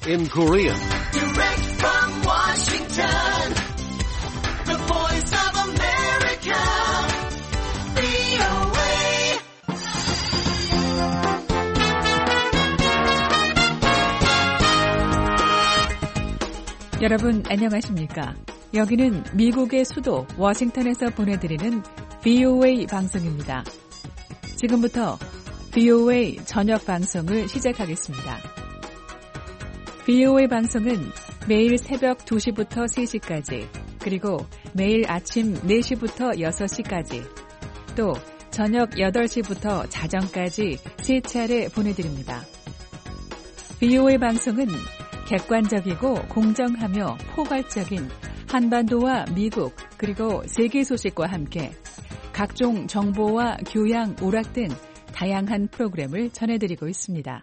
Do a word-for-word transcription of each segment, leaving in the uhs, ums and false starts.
in Korean. Direct from Washington, the voice of America, 브이오에이. 여러분 안녕하십니까? 여기는 미국의 수도 워싱턴에서 보내드리는 브이오에이 방송입니다. 지금부터 브이오에이 저녁 방송을 시작하겠습니다. 브이오에이 방송은 매일 새벽 두 시부터 세 시까지, 그리고 매일 아침 네 시부터 여섯 시까지, 또 저녁 여덟 시부터 자정까지 세 차례 보내드립니다. 브이오에이 방송은 객관적이고 공정하며 포괄적인 한반도와 미국 그리고 세계 소식과 함께 각종 정보와 교양, 오락 등 다양한 프로그램을 전해드리고 있습니다.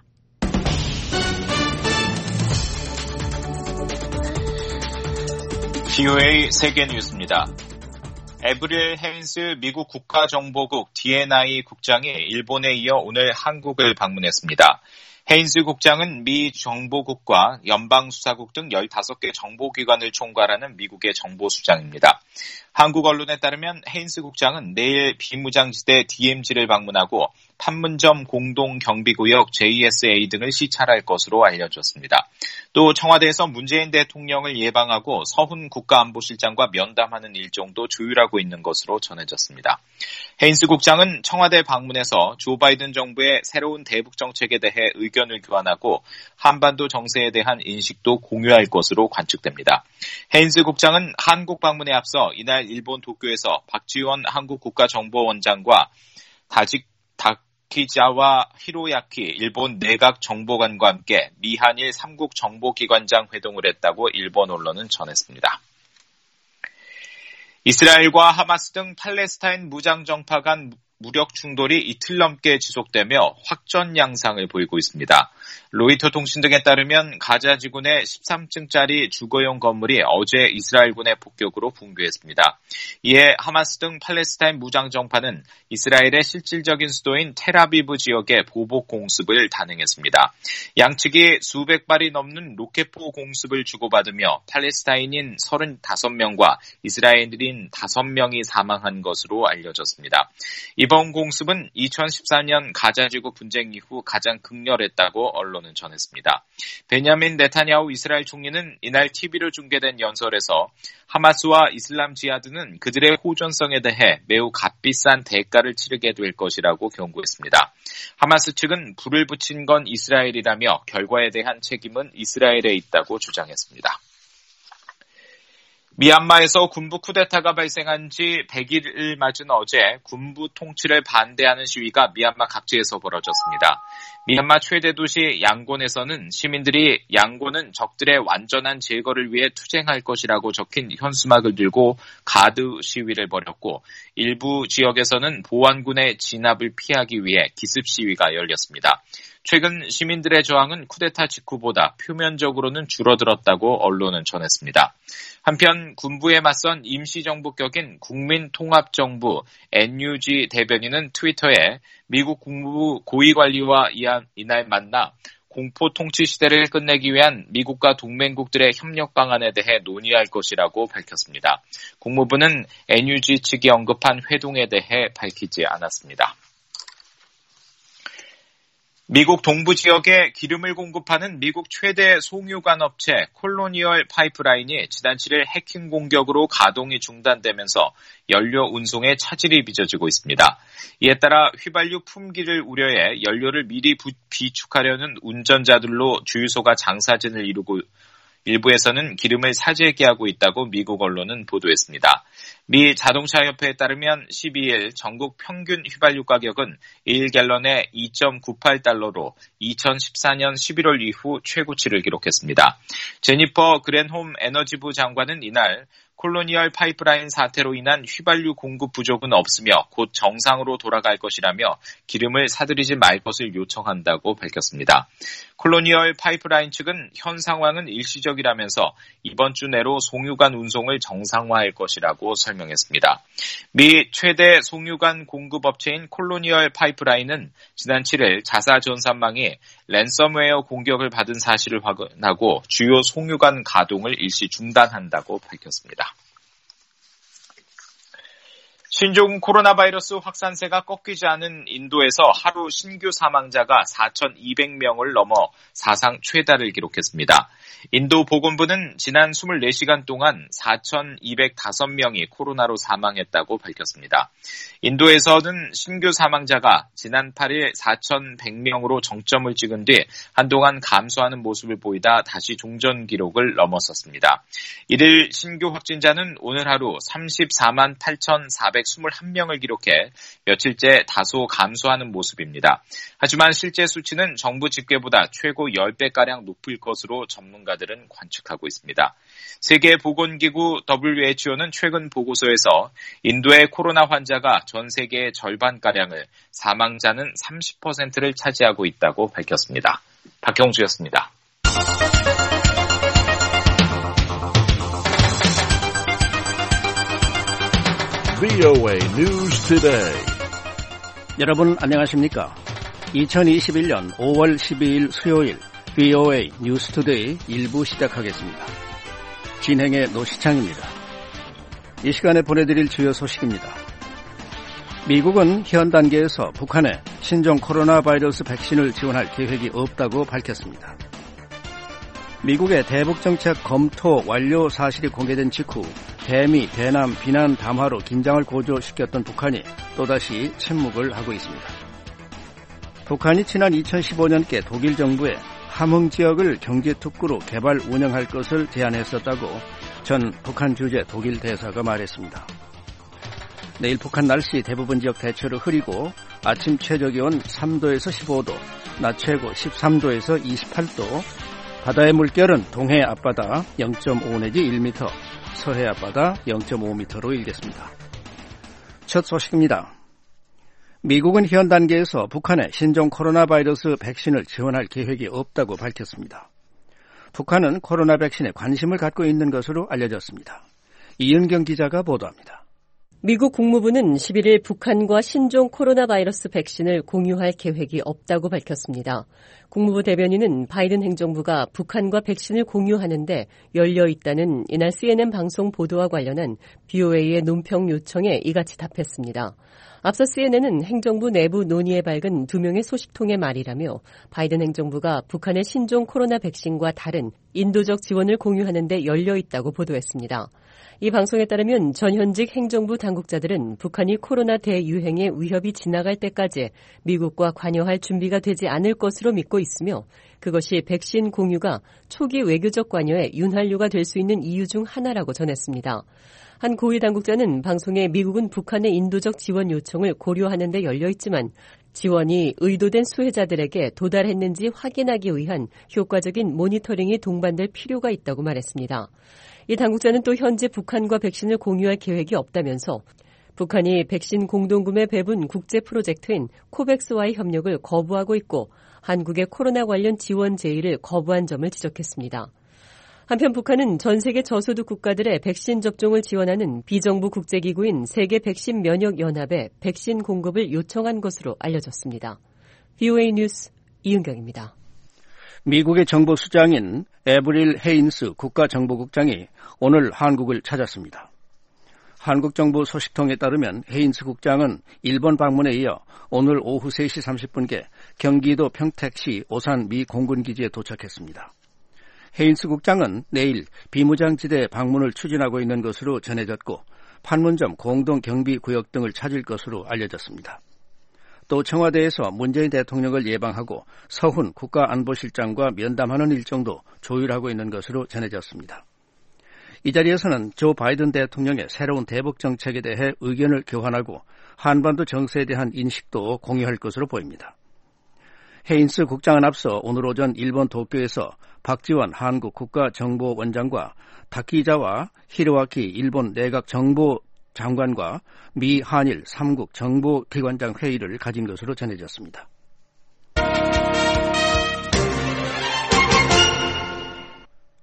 브이오에이 세계 뉴스입니다. 에브릴 헤인스 미국 국가정보국 디엔아이 국장이 일본에 이어 오늘 한국을 방문했습니다. 헤인스 국장은 미 정보국과 연방수사국 등 열다섯 개 정보기관을 총괄하는 미국의 정보수장입니다. 한국 언론에 따르면 헤인스 국장은 내일 비무장지대 디엠지를 방문하고 판문점 공동경비구역 제이에스에이 등을 시찰할 것으로 알려졌습니다. 또 청와대에서 문재인 대통령을 예방하고 서훈 국가안보실장과 면담하는 일정도 조율하고 있는 것으로 전해졌습니다. 헤인스 국장은 청와대 방문에서 조 바이든 정부의 새로운 대북 정책에 대해 의견을 교환하고 한반도 정세에 대한 인식도 공유할 것으로 관측됩니다. 헤인스 국장은 한국 방문에 앞서 이날 일본 도쿄에서 박지원 한국 국가정보원장과 다직 다키자와 히로야키 일본 내각 정보관과 함께 미한일 삼국 정보기관장 회동을 했다고 일본 언론은 전했습니다. 이스라엘과 하마스 등 팔레스타인 무장정파 간 무력 충돌이 이틀 넘게 지속되며 확전 양상을 보이고 있습니다. 로이터 통신 등에 따르면 가자 지구내 십삼 층짜리 주거용 건물이 어제 이스라엘군의 폭격으로 붕괴했습니다. 이에 하마스 등 팔레스타인 무장정파는 이스라엘의 실질적인 수도인 텔아비브 지역에 보복 공습을 단행했습니다. 양측이 수백 발이 넘는 로켓포 공습을 주고받으며 팔레스타인인 서른다섯 명과 이스라엘인 다섯 명이 사망한 것으로 알려졌습니다. 이번 공습은 이천십사 년 가자지구 분쟁 이후 가장 극렬했다고 언론은 전했습니다. 베냐민 네타냐후 이스라엘 총리는 이날 티비로 중계된 연설에서 하마스와 이슬람 지하드는 그들의 호전성에 대해 매우 값비싼 대가를 치르게 될 것이라고 경고했습니다. 하마스 측은 불을 붙인 건 이스라엘이라며 결과에 대한 책임은 이스라엘에 있다고 주장했습니다. 미얀마에서 군부 쿠데타가 발생한 지 백 일을 맞은 어제 군부 통치를 반대하는 시위가 미얀마 각지에서 벌어졌습니다. 미얀마 최대 도시 양곤에서는 시민들이 양곤은 적들의 완전한 제거를 위해 투쟁할 것이라고 적힌 현수막을 들고 가드 시위를 벌였고 일부 지역에서는 보안군의 진압을 피하기 위해 기습 시위가 열렸습니다. 최근 시민들의 저항은 쿠데타 직후보다 표면적으로는 줄어들었다고 언론은 전했습니다. 한편 군부에 맞선 임시정부격인 국민통합정부 엔유지 대변인은 트위터에 미국 국무부 고위관리와 이날 만나 공포 통치 시대를 끝내기 위한 미국과 동맹국들의 협력 방안에 대해 논의할 것이라고 밝혔습니다. 국무부는 엔유지 측이 언급한 회동에 대해 밝히지 않았습니다. 미국 동부 지역에 기름을 공급하는 미국 최대 송유관 업체 콜로니얼 파이프라인이 지난 칠 일 해킹 공격으로 가동이 중단되면서 연료 운송에 차질이 빚어지고 있습니다. 이에 따라 휘발유 품귀를 우려해 연료를 미리 비축하려는 운전자들로 주유소가 장사진을 이루고 일부에서는 기름을 사재기하고 있다고 미국 언론은 보도했습니다. 미 자동차협회에 따르면 십이 일 전국 평균 휘발유 가격은 일 갤런에 이 점 구팔 달러로 이천십사 년 십일월 이후 최고치를 기록했습니다. 제니퍼 그랜홈 에너지부 장관은 이날 콜로니얼 파이프라인 사태로 인한 휘발유 공급 부족은 없으며 곧 정상으로 돌아갈 것이라며 기름을 사들이지 말 것을 요청한다고 밝혔습니다. 콜로니얼 파이프라인 측은 현 상황은 일시적이라면서 이번 주 내로 송유관 운송을 정상화할 것이라고 설명했습니다. 미 최대 송유관 공급업체인 콜로니얼 파이프라인은 지난 칠일 자사 전산망이 랜섬웨어 공격을 받은 사실을 확인하고 주요 송유관 가동을 일시 중단한다고 밝혔습니다. 신종 코로나 바이러스 확산세가 꺾이지 않은 인도에서 하루 신규 사망자가 사천이백 명을 넘어 사상 최다를 기록했습니다. 인도 보건부는 지난 이십사 시간 동안 사천이백오 명이 코로나로 사망했다고 밝혔습니다. 인도에서는 신규 사망자가 지난 팔일 사천백 명으로 정점을 찍은 뒤 한동안 감소하는 모습을 보이다 다시 종전 기록을 넘어섰습니다. 이를 신규 확진자는 오늘 하루 삼십사만 팔천사백이십일 명을 기록해 며칠째 다소 감소하는 모습입니다. 하지만 실제 수치는 정부 집계보다 최고 십 배가량 높을 것으로 전문가들은 관측하고 있습니다. 세계보건기구 더블유에이치오는 최근 보고서에서 인도의 코로나 환자가 전 세계의 절반가량을, 사망자는 삼십 퍼센트를 차지하고 있다고 밝혔습니다. 박경주였습니다. 브이오에이 News Today. 여러분 안녕하십니까? 이천이십일년 오월 십이일 수요일 브이오에이 News Today 일부 시작하겠습니다. 진행의 노시창입니다. 이 시간에 보내드릴 주요 소식입니다. 미국은 현 단계에서 북한에 신종 코로나 바이러스 백신을 지원할 계획이 없다고 밝혔습니다. 미국의 대북정책 검토 완료 사실이 공개된 직후 대미, 대남, 비난 담화로 긴장을 고조시켰던 북한이 또다시 침묵을 하고 있습니다. 북한이 지난 이천십오년께 독일 정부에 함흥 지역을 경제특구로 개발 운영할 것을 제안했었다고 전 북한 주재 독일 대사가 말했습니다. 내일 북한 날씨 대부분 지역 대체로 흐리고 아침 최저기온 삼도에서 십오도, 낮 최고 십삼도에서 이십팔도, 바다의 물결은 동해 앞바다 영점오 내지 일 미터, 서해 앞바다 영점오 미터로 일겠습니다. 첫 소식입니다. 미국은 현 단계에서 북한에 신종 코로나 바이러스 백신을 지원할 계획이 없다고 밝혔습니다. 북한은 코로나 백신에 관심을 갖고 있는 것으로 알려졌습니다. 이은경 기자가 보도합니다. 미국 국무부는 십일일 북한과 신종 코로나 바이러스 백신을 공유할 계획이 없다고 밝혔습니다. 국무부 대변인은 바이든 행정부가 북한과 백신을 공유하는데 열려 있다는 이날 씨엔엔 방송 보도와 관련한 브이오에이의 논평 요청에 이같이 답했습니다. 앞서 씨엔엔은 행정부 내부 논의에 밝은 두 명의 소식통의 말이라며 바이든 행정부가 북한의 신종 코로나 백신과 다른 인도적 지원을 공유하는 데 열려 있다고 보도했습니다. 이 방송에 따르면 전현직 행정부 당국자들은 북한이 코로나 대유행의 위협이 지나갈 때까지 미국과 관여할 준비가 되지 않을 것으로 믿고 있으며 그것이 백신 공유가 초기 외교적 관여에 윤활유가 될 수 있는 이유 중 하나라고 전했습니다. 한 고위 당국자는 방송에 미국은 북한의 인도적 지원 요청을 고려하는 데 열려 있지만 지원이 의도된 수혜자들에게 도달했는지 확인하기 위한 효과적인 모니터링이 동반될 필요가 있다고 말했습니다. 이 당국자는 또 현재 북한과 백신을 공유할 계획이 없다면서 북한이 백신 공동구매 배분 국제 프로젝트인 코백스와의 협력을 거부하고 있고 한국의 코로나 관련 지원 제의를 거부한 점을 지적했습니다. 한편 북한은 전 세계 저소득 국가들의 백신 접종을 지원하는 비정부 국제기구인 세계백신면역연합에 백신 공급을 요청한 것으로 알려졌습니다. 브이오에이 뉴스 이은경입니다. 미국의 정보 수장인 에브릴 헤인스 국가정보국장이 오늘 한국을 찾았습니다. 한국 정부 소식통에 따르면 헤인스 국장은 일본 방문에 이어 오늘 오후 세시 삼십분께 경기도 평택시 오산 미 공군기지에 도착했습니다. 헤인스 국장은 내일 비무장지대 방문을 추진하고 있는 것으로 전해졌고 판문점 공동경비구역 등을 찾을 것으로 알려졌습니다. 또 청와대에서 문재인 대통령을 예방하고 서훈 국가안보실장과 면담하는 일정도 조율하고 있는 것으로 전해졌습니다. 이 자리에서는 조 바이든 대통령의 새로운 대북 정책에 대해 의견을 교환하고 한반도 정세에 대한 인식도 공유할 것으로 보입니다. 헤인스 국장은 앞서 오늘 오전 일본 도쿄에서 박지원 한국 국가정보원장과 다키자와 히로아키 일본 내각정보 장관과 미 한일 삼국 정보기관장 회의를 가진 것으로 전해졌습니다.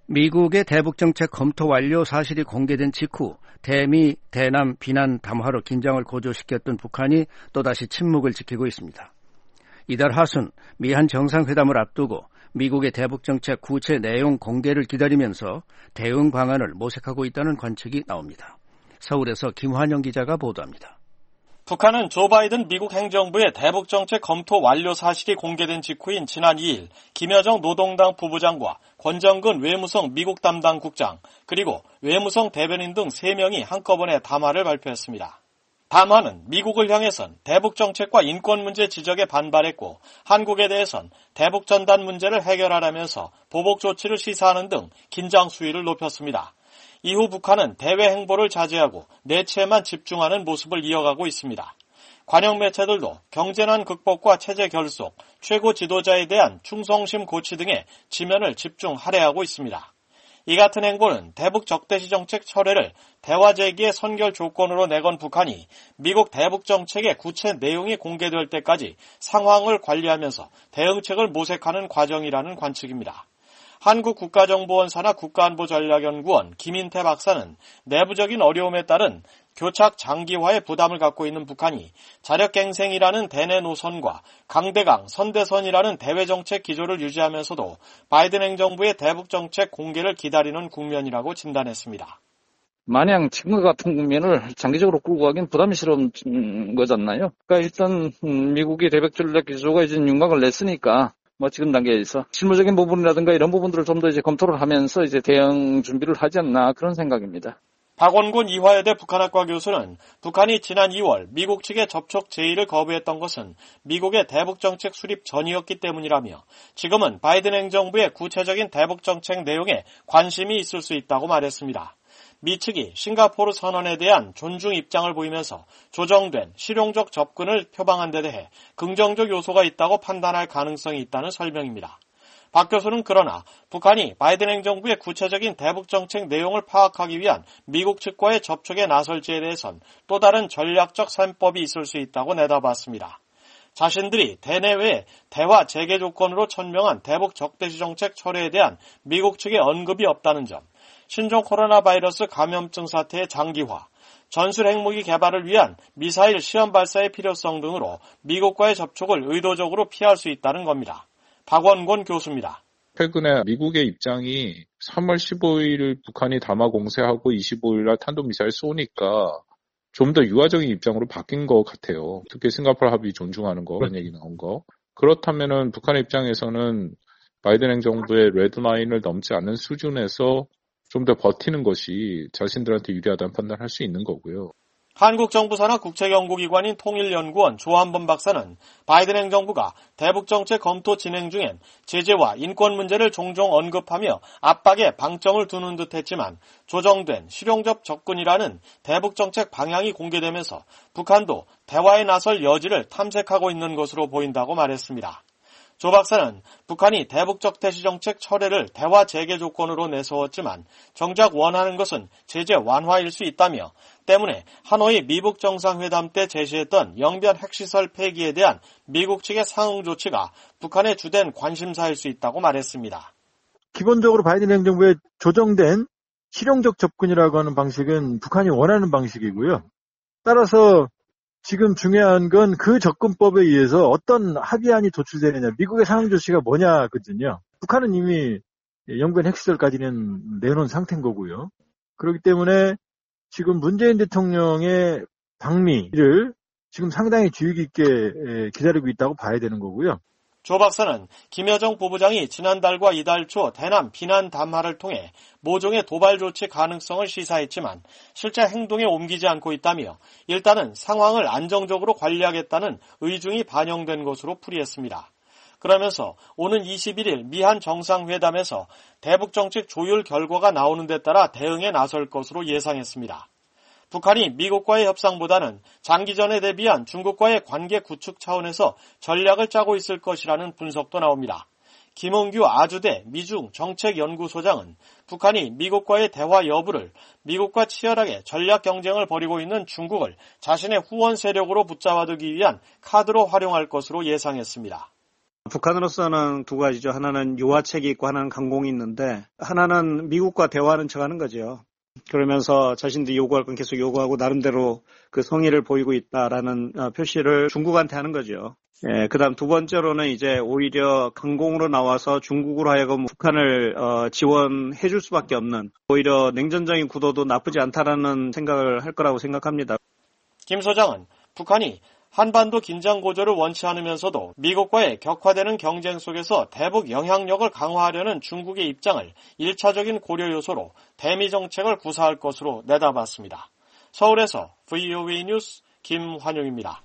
미국의 대북정책 검토 완료 사실이 공개된 직후 대미, 대남 비난 담화로 긴장을 고조시켰던 북한이 또다시 침묵을 지키고 있습니다. 이달 하순 미한 정상회담을 앞두고 미국의 대북정책 구체 내용 공개를 기다리면서 대응 방안을 모색하고 있다는 관측이 나옵니다. 서울에서 김환영 기자가 보도합니다. 북한은 조 바이든 미국 행정부의 대북정책 검토 완료 사실이 공개된 직후인 지난 이 일 김여정 노동당 부부장과 권정근 외무성 미국 담당 국장 그리고 외무성 대변인 등 세 명이 한꺼번에 담화를 발표했습니다. 담화는 미국을 향해선 대북정책과 인권 문제 지적에 반발했고 한국에 대해선 대북전단 문제를 해결하라면서 보복 조치를 시사하는 등 긴장 수위를 높였습니다. 이후 북한은 대외 행보를 자제하고 내치에만 집중하는 모습을 이어가고 있습니다. 관영 매체들도 경제난 극복과 체제 결속, 최고 지도자에 대한 충성심 고취 등의 지면을 집중 할애하고 있습니다. 이 같은 행보는 대북 적대시 정책 철회를 대화 제기의 선결 조건으로 내건 북한이 미국 대북 정책의 구체 내용이 공개될 때까지 상황을 관리하면서 대응책을 모색하는 과정이라는 관측입니다. 한국국가정보원 산하 국가안보전략연구원 김인태 박사는 내부적인 어려움에 따른 교착 장기화의 부담을 갖고 있는 북한이 자력갱생이라는 대내 노선과 강대강, 선대선이라는 대외정책 기조를 유지하면서도 바이든 행정부의 대북정책 공개를 기다리는 국면이라고 진단했습니다. 마냥 지금 같은 국면을 장기적으로 끌고 가긴 부담스러운 거잖아요. 그러니까 일단 미국이 대북전략 기조가 이제 윤곽을 냈으니까 뭐 지금 단계에서 실무적인 부분이라든가 이런 부분들을 좀 더 이제 검토를 하면서 이제 대응 준비를 하지 않나 그런 생각입니다. 박원곤 이화여대 북한학과 교수는 북한이 지난 이월 미국 측의 접촉 제의를 거부했던 것은 미국의 대북정책 수립 전이었기 때문이라며 지금은 바이든 행정부의 구체적인 대북정책 내용에 관심이 있을 수 있다고 말했습니다. 미 측이 싱가포르 선언에 대한 존중 입장을 보이면서 조정된 실용적 접근을 표방한 데 대해 긍정적 요소가 있다고 판단할 가능성이 있다는 설명입니다. 박 교수는 그러나 북한이 바이든 행정부의 구체적인 대북정책 내용을 파악하기 위한 미국 측과의 접촉에 나설지에 대해선 또 다른 전략적 셈법이 있을 수 있다고 내다봤습니다. 자신들이 대내외 대화 재개 조건으로 천명한 대북 적대시 정책 철회에 대한 미국 측의 언급이 없다는 점, 신종 코로나 바이러스 감염증 사태의 장기화, 전술 핵무기 개발을 위한 미사일 시험 발사의 필요성 등으로 미국과의 접촉을 의도적으로 피할 수 있다는 겁니다. 박원곤 교수입니다. 최근에 미국의 입장이 삼월 십오일 북한이 담화 공세하고 이십오일날 탄도미사일 쏘니까 좀 더 유화적인 입장으로 바뀐 것 같아요. 특히 싱가포르 합의 존중하는 거, 그런 얘기 나온 거. 그렇다면은 북한의 입장에서는 바이든 행정부의 레드라인을 넘지 않는 수준에서 좀 더 버티는 것이 자신들한테 유리하다는 판단을 할 수 있는 거고요. 한국 정부 산하 국책연구기관인 통일연구원 조한범 박사는 바이든 행정부가 대북정책 검토 진행 중엔 제재와 인권 문제를 종종 언급하며 압박에 방점을 두는 듯 했지만 조정된 실용적 접근이라는 대북정책 방향이 공개되면서 북한도 대화에 나설 여지를 탐색하고 있는 것으로 보인다고 말했습니다. 조 박사는 북한이 대북적 대시 정책 철회를 대화 재개 조건으로 내세웠지만 정작 원하는 것은 제재 완화일 수 있다며 때문에 하노이 미북 정상회담 때 제시했던 영변 핵시설 폐기에 대한 미국 측의 상응 조치가 북한의 주된 관심사일 수 있다고 말했습니다. 기본적으로 바이든 행정부의 조정된 실용적 접근이라고 하는 방식은 북한이 원하는 방식이고요. 따라서 지금 중요한 건 그 접근법에 의해서 어떤 합의안이 도출되느냐, 미국의 상응 조치가 뭐냐거든요. 북한은 이미 영변 핵시설까지는 내놓은 상태인 거고요. 그렇기 때문에 지금 문재인 대통령의 방미를 지금 상당히 주의 깊게 기다리고 있다고 봐야 되는 거고요. 조 박사는 김여정 부부장이 지난달과 이달 초 대남 비난 담화를 통해 모종의 도발 조치 가능성을 시사했지만 실제 행동에 옮기지 않고 있다며 일단은 상황을 안정적으로 관리하겠다는 의중이 반영된 것으로 풀이했습니다. 그러면서 오는 이십일일 미한 정상회담에서 대북정책 조율 결과가 나오는 데 따라 대응에 나설 것으로 예상했습니다. 북한이 미국과의 협상보다는 장기전에 대비한 중국과의 관계 구축 차원에서 전략을 짜고 있을 것이라는 분석도 나옵니다. 김홍규 아주대 미중 정책연구소장은 북한이 미국과의 대화 여부를 미국과 치열하게 전략 경쟁을 벌이고 있는 중국을 자신의 후원 세력으로 붙잡아두기 위한 카드로 활용할 것으로 예상했습니다. 북한으로서는 두 가지죠. 하나는 유화책이 있고 하나는 강공이 있는데 하나는 미국과 대화하는 척하는 거죠. 그러면서 자신들이 요구할 건 계속 요구하고 나름대로 그 성의를 보이고 있다라는 표시를 중국한테 하는 거죠. 예, 그다음 두 번째로는 이제 오히려 강공으로 나와서 중국으로 하여금 북한을 어, 지원해 줄 수밖에 없는 오히려 냉전적인 구도도 나쁘지 않다라는 생각을 할 거라고 생각합니다. 김 소장은 북한이 한반도 긴장 고조를 원치 않으면서도 미국과의 격화되는 경쟁 속에서 대북 영향력을 강화하려는 중국의 입장을 일차적인 고려 요소로 대미 정책을 구사할 것으로 내다봤습니다. 서울에서 브이오에이 뉴스 김환용입니다.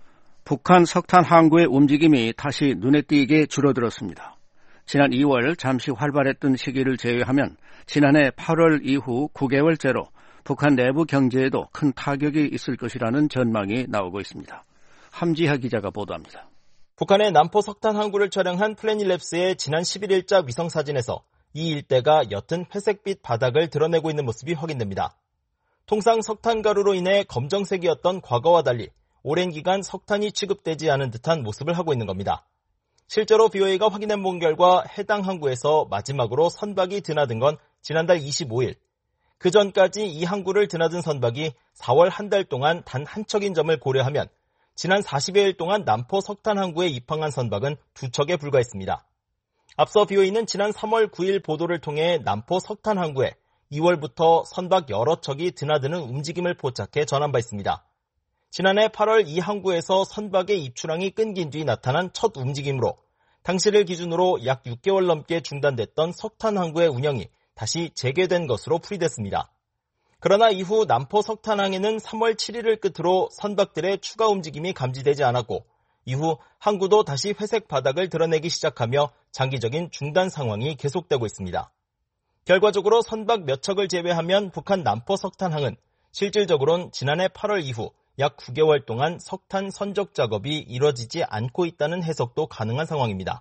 북한 석탄 항구의 움직임이 다시 눈에 띄게 줄어들었습니다. 지난 이월 잠시 활발했던 시기를 제외하면 지난해 팔월 이후 구 개월째로 북한 내부 경제에도 큰 타격이 있을 것이라는 전망이 나오고 있습니다. 함지하 기자가 보도합니다. 북한의 남포 석탄 항구를 촬영한 플래닛랩스의 지난 십일일자 위성사진에서 이 일대가 옅은 회색빛 바닥을 드러내고 있는 모습이 확인됩니다. 통상 석탄 가루로 인해 검정색이었던 과거와 달리 오랜 기간 석탄이 취급되지 않은 듯한 모습을 하고 있는 겁니다. 실제로 브이오에이가 확인해 본 결과 해당 항구에서 마지막으로 선박이 드나든 건 지난달 이십오일. 그 전까지 이 항구를 드나든 선박이 사월 한 달 동안 단 한 척인 점을 고려하면 지난 사십여일 동안 남포 석탄 항구에 입항한 선박은 두 척에 불과했습니다. 앞서 브이오에이는 지난 삼월 구일 보도를 통해 남포 석탄 항구에 이월부터 선박 여러 척이 드나드는 움직임을 포착해 전한 바 있습니다. 지난해 팔월 이 항구에서 선박의 입출항이 끊긴 뒤 나타난 첫 움직임으로 당시를 기준으로 약 육 개월 넘게 중단됐던 석탄 항구의 운영이 다시 재개된 것으로 풀이됐습니다. 그러나 이후 남포 석탄항에는 삼월 칠일을 끝으로 선박들의 추가 움직임이 감지되지 않았고 이후 항구도 다시 회색 바닥을 드러내기 시작하며 장기적인 중단 상황이 계속되고 있습니다. 결과적으로 선박 몇 척을 제외하면 북한 남포 석탄항은 실질적으로는 지난해 팔월 이후 약 구 개월 동안 석탄 선적 작업이 이뤄지지 않고 있다는 해석도 가능한 상황입니다.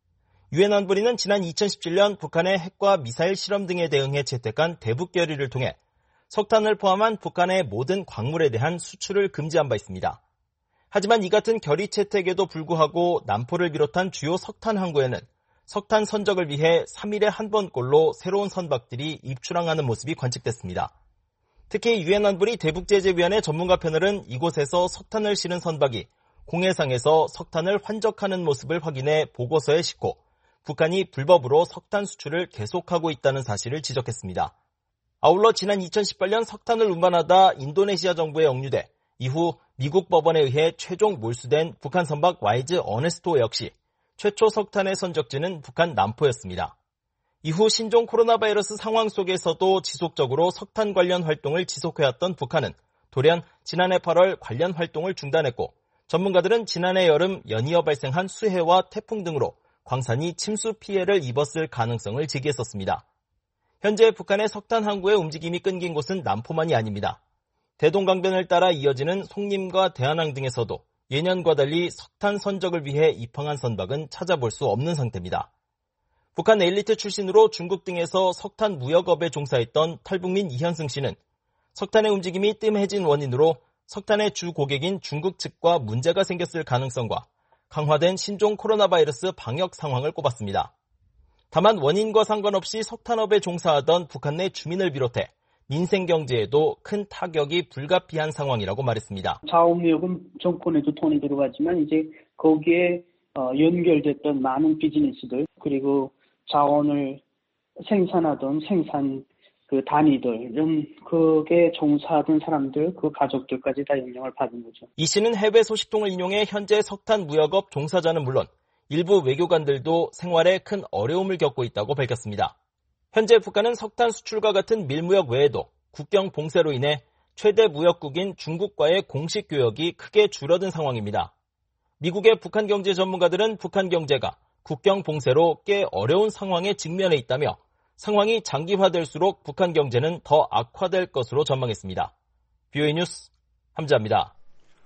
유엔 안보리는 지난 이천십칠년 북한의 핵과 미사일 실험 등에 대응해 채택한 대북 결의를 통해 석탄을 포함한 북한의 모든 광물에 대한 수출을 금지한 바 있습니다. 하지만 이 같은 결의 채택에도 불구하고 남포를 비롯한 주요 석탄 항구에는 석탄 선적을 위해 삼일에 한 번꼴로 새로운 선박들이 입출항하는 모습이 관측됐습니다. 특히 유엔 안보리 대북제재위원회 전문가 패널은 이곳에서 석탄을 실은 선박이 공해상에서 석탄을 환적하는 모습을 확인해 보고서에 싣고 북한이 불법으로 석탄 수출을 계속하고 있다는 사실을 지적했습니다. 아울러 지난 이천십팔년 석탄을 운반하다 인도네시아 정부에 억류돼 이후 미국 법원에 의해 최종 몰수된 북한 선박 와이즈 어네스토 역시 최초 석탄의 선적지는 북한 남포였습니다. 이후 신종 코로나 바이러스 상황 속에서도 지속적으로 석탄 관련 활동을 지속해왔던 북한은 돌연 지난해 팔월 관련 활동을 중단했고 전문가들은 지난해 여름 연이어 발생한 수해와 태풍 등으로 광산이 침수 피해를 입었을 가능성을 제기했었습니다. 현재 북한의 석탄 항구의 움직임이 끊긴 곳은 남포만이 아닙니다. 대동강변을 따라 이어지는 송림과 대한항 등에서도 예년과 달리 석탄 선적을 위해 입항한 선박은 찾아볼 수 없는 상태입니다. 북한 엘리트 출신으로 중국 등에서 석탄 무역업에 종사했던 탈북민 이현승 씨는 석탄의 움직임이 뜸해진 원인으로 석탄의 주 고객인 중국 측과 문제가 생겼을 가능성과 강화된 신종 코로나 바이러스 방역 상황을 꼽았습니다. 다만 원인과 상관없이 석탄업에 종사하던 북한 내 주민을 비롯해 민생 경제에도 큰 타격이 불가피한 상황이라고 말했습니다. 자원무역은 정권에도 돈이 들어가지만 이제 거기에 연결됐던 많은 비즈니스들 그리고 자원을 생산하던 생산 그 단위들, 이런 그게 종사하던 사람들, 그 가족들까지 다 영향을 받은 거죠. 이 씨는 해외 소식통을 인용해 현재 석탄 무역업 종사자는 물론 일부 외교관들도 생활에 큰 어려움을 겪고 있다고 밝혔습니다. 현재 북한은 석탄 수출과 같은 밀무역 외에도 국경 봉쇄로 인해 최대 무역국인 중국과의 공식 교역이 크게 줄어든 상황입니다. 미국의 북한 경제 전문가들은 북한 경제가 국경 봉쇄로 꽤 어려운 상황에 직면해 있다며 상황이 장기화될수록 북한 경제는 더 악화될 것으로 전망했습니다. 브이오에이 뉴스 함지아입니다.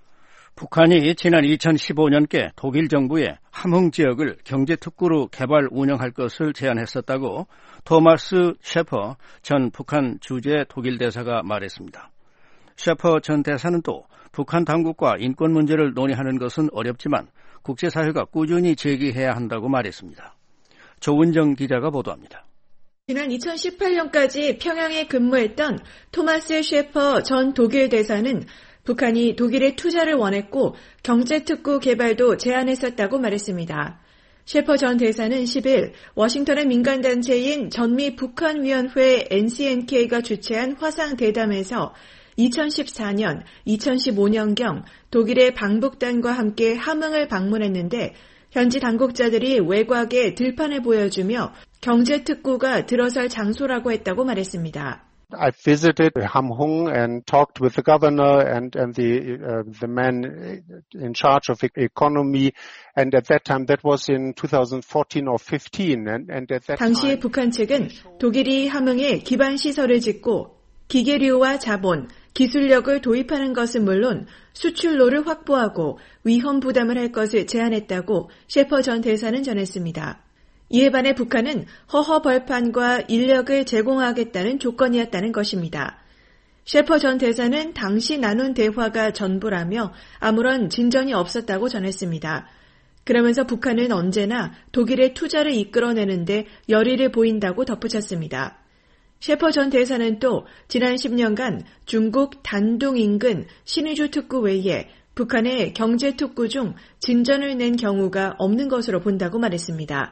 북한이 지난 이천십오년께 독일 정부에 함흥 지역을 경제특구로 개발 운영할 것을 제안했었다고 토마스 셰퍼 전 북한 주재 독일 대사가 말했습니다. 셰퍼 전 대사는 또 북한 당국과 인권 문제를 논의하는 것은 어렵지만 국제사회가 꾸준히 제기해야 한다고 말했습니다. 조은정 기자가 보도합니다. 지난 이천십팔 년까지 평양에 근무했던 토마스 셰퍼 전 독일 대사는 북한이 독일의 투자를 원했고 경제특구 개발도 제안했었다고 말했습니다. 셰퍼 전 대사는 십일 워싱턴의 민간단체인 전미 북한위원회 엔씨엔케이가 주최한 화상대담에서 이천십사 년, 이천십오 년경 독일의 방북단과 함께 함흥을 방문했는데 현지 당국자들이 외곽에 들판을 보여주며 경제특구가 들어설 장소라고 했다고 말했습니다. I visited Hamhung and talked with the governor and, and the, uh, the man in charge of economy, and at that time that was in twenty fourteen or fifteen. And, and at that 당시 time, 북한 측은 독일이 함흥에 기반 시설을 짓고 기계류와 자본, 기술력을 도입하는 것은 물론 수출로를 확보하고 위험 부담을 할 것을 제안했다고 셰퍼 전 대사는 전했습니다. 이에 반해 북한은 허허 벌판과 인력을 제공하겠다는 조건이었다는 것입니다. 셰퍼 전 대사는 당시 나눈 대화가 전부라며 아무런 진전이 없었다고 전했습니다. 그러면서 북한은 언제나 독일의 투자를 이끌어내는데 열의를 보인다고 덧붙였습니다. 셰퍼 전 대사는 또 지난 십 년간 중국 단둥 인근 신의주 특구 외에 북한의 경제 특구 중 진전을 낸 경우가 없는 것으로 본다고 말했습니다.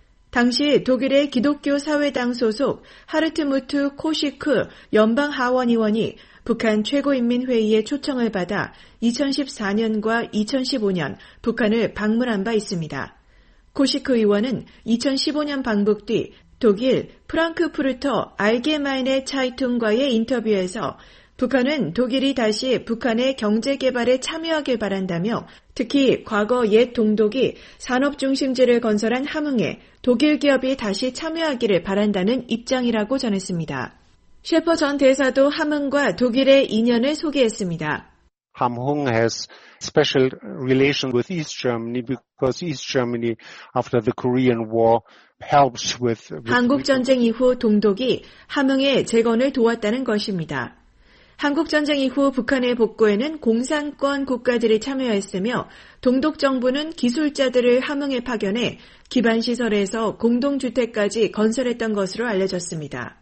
당시 독일의 기독교 사회당 소속 하르트무트 코시크 연방하원의원이 북한 최고인민회의의 초청을 받아 이천십사 년과 이천십오 년 북한을 방문한 바 있습니다. 코시크 의원은 이천십오 년 방북 뒤 독일 프랑크푸르터 알게마인의 차이퉁과의 인터뷰에서 북한은 독일이 다시 북한의 경제개발에 참여하길 바란다며 특히 과거 옛 동독이 산업중심지를 건설한 함흥에 독일 기업이 다시 참여하기를 바란다는 입장이라고 전했습니다. 셰퍼 전 대사도 함흥과 독일의 인연을 소개했습니다. Hamhung has special relation with East Germany because East Germany after the Korean War helps with, with 한국전쟁 이후 동독이 함흥의 재건을 도왔다는 것입니다. 한국전쟁 이후 북한의 복구에는 공산권 국가들이 참여했으며 동독 정부는 기술자들을 함흥에 파견해 기반시설에서 공동주택까지 건설했던 것으로 알려졌습니다.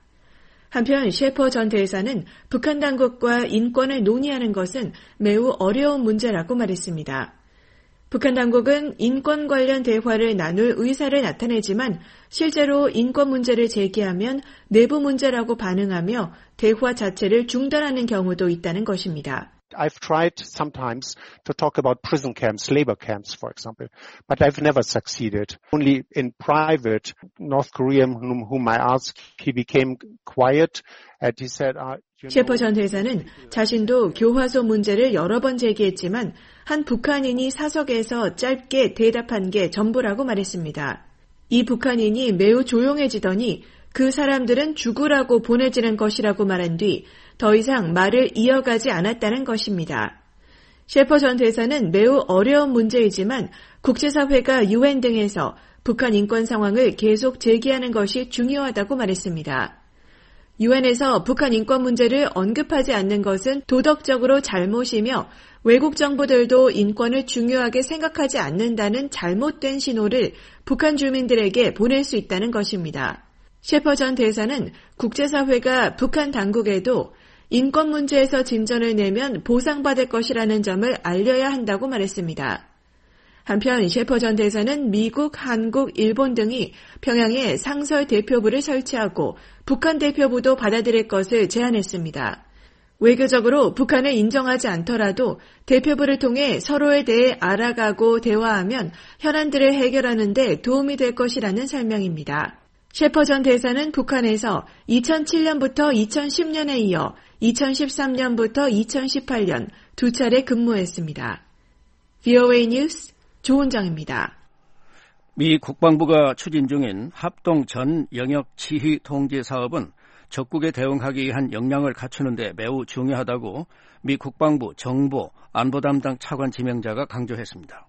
한편 셰퍼 전 대사는 북한 당국과 인권을 논의하는 것은 매우 어려운 문제라고 말했습니다. 북한 당국은 인권 관련 대화를 나눌 의사를 나타내지만 실제로 인권 문제를 제기하면 내부 문제라고 반응하며 대화 자체를 중단하는 경우도 있다는 것입니다. I've tried sometimes to talk about prison camps, labor camps, for example, but I've never succeeded. Only in private, North Korean whom, whom I asked, he became quiet and he said, uh, you know, 셰퍼 전 대사는 자신도 교화소 문제를 여러 번 제기했지만 한 북한인이 사석에서 짧게 대답한 게 전부라고 말했습니다. 이 북한인이 매우 조용해지더니 그 사람들은 죽으라고 보내지는 것이라고 말한 뒤 더 이상 말을 이어가지 않았다는 것입니다. 셰퍼 전 대사는 매우 어려운 문제이지만 국제사회가 유엔 등에서 북한 인권 상황을 계속 제기하는 것이 중요하다고 말했습니다. 유엔에서 북한 인권 문제를 언급하지 않는 것은 도덕적으로 잘못이며 외국 정부들도 인권을 중요하게 생각하지 않는다는 잘못된 신호를 북한 주민들에게 보낼 수 있다는 것입니다. 셰퍼 전 대사는 국제사회가 북한 당국에도 인권 문제에서 진전을 내면 보상받을 것이라는 점을 알려야 한다고 말했습니다. 한편 셰퍼 전 대사는 미국, 한국, 일본 등이 평양에 상설 대표부를 설치하고 북한 대표부도 받아들일 것을 제안했습니다. 외교적으로 북한을 인정하지 않더라도 대표부를 통해 서로에 대해 알아가고 대화하면 현안들을 해결하는 데 도움이 될 것이라는 설명입니다. 셰퍼 전 대사는 북한에서 이천칠 년부터 이천십 년에 이어 이천십삼 년부터 이천십팔 년 두 차례 근무했습니다. 브이오에이 뉴스 조은정입니다. 미 국방부가 추진 중인 합동 전 영역 지휘 통제 사업은 적국에 대응하기 위한 역량을 갖추는 데 매우 중요하다고 미 국방부 정보 안보 담당 차관 지명자가 강조했습니다.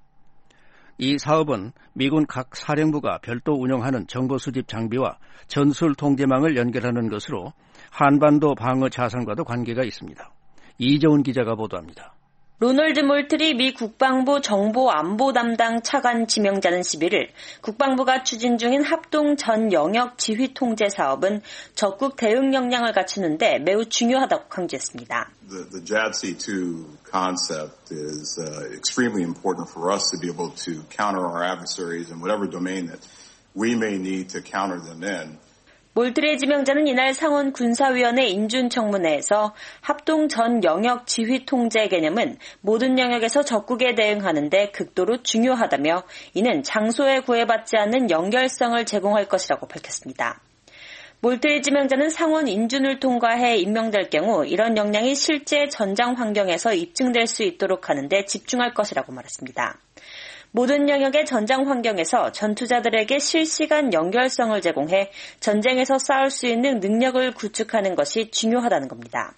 이 사업은 미군 각 사령부가 별도 운영하는 정보 수집 장비와 전술 통제망을 연결하는 것으로 한반도 방어 자산과도 관계가 있습니다. 이재훈 기자가 보도합니다. 로널드 몰트리 미 국방부 정보안보 담당 차관 지명자는 십일 일 국방부가 추진 중인 합동 전 영역 지휘 통제 사업은 적국 대응 역량을 갖추는 데 매우 중요하다고 강조했습니다. The, the 제이에이 투 concept is uh, extremely important for us to be able to counter our adversaries in whatever domain that we may need to counter them in. 몰트리 지명자는 이날 상원 군사위원회 인준청문회에서 합동 전 영역 지휘 통제 개념은 모든 영역에서 적국에 대응하는 데 극도로 중요하다며 이는 장소에 구애받지 않는 연결성을 제공할 것이라고 밝혔습니다. 몰트리 지명자는 상원 인준을 통과해 임명될 경우 이런 역량이 실제 전장 환경에서 입증될 수 있도록 하는 데 집중할 것이라고 말했습니다. 모든 영역의 전장 환경에서 전투자들에게 실시간 연결성을 제공해 전쟁에서 싸울 수 있는 능력을 구축하는 것이 중요하다는 겁니다.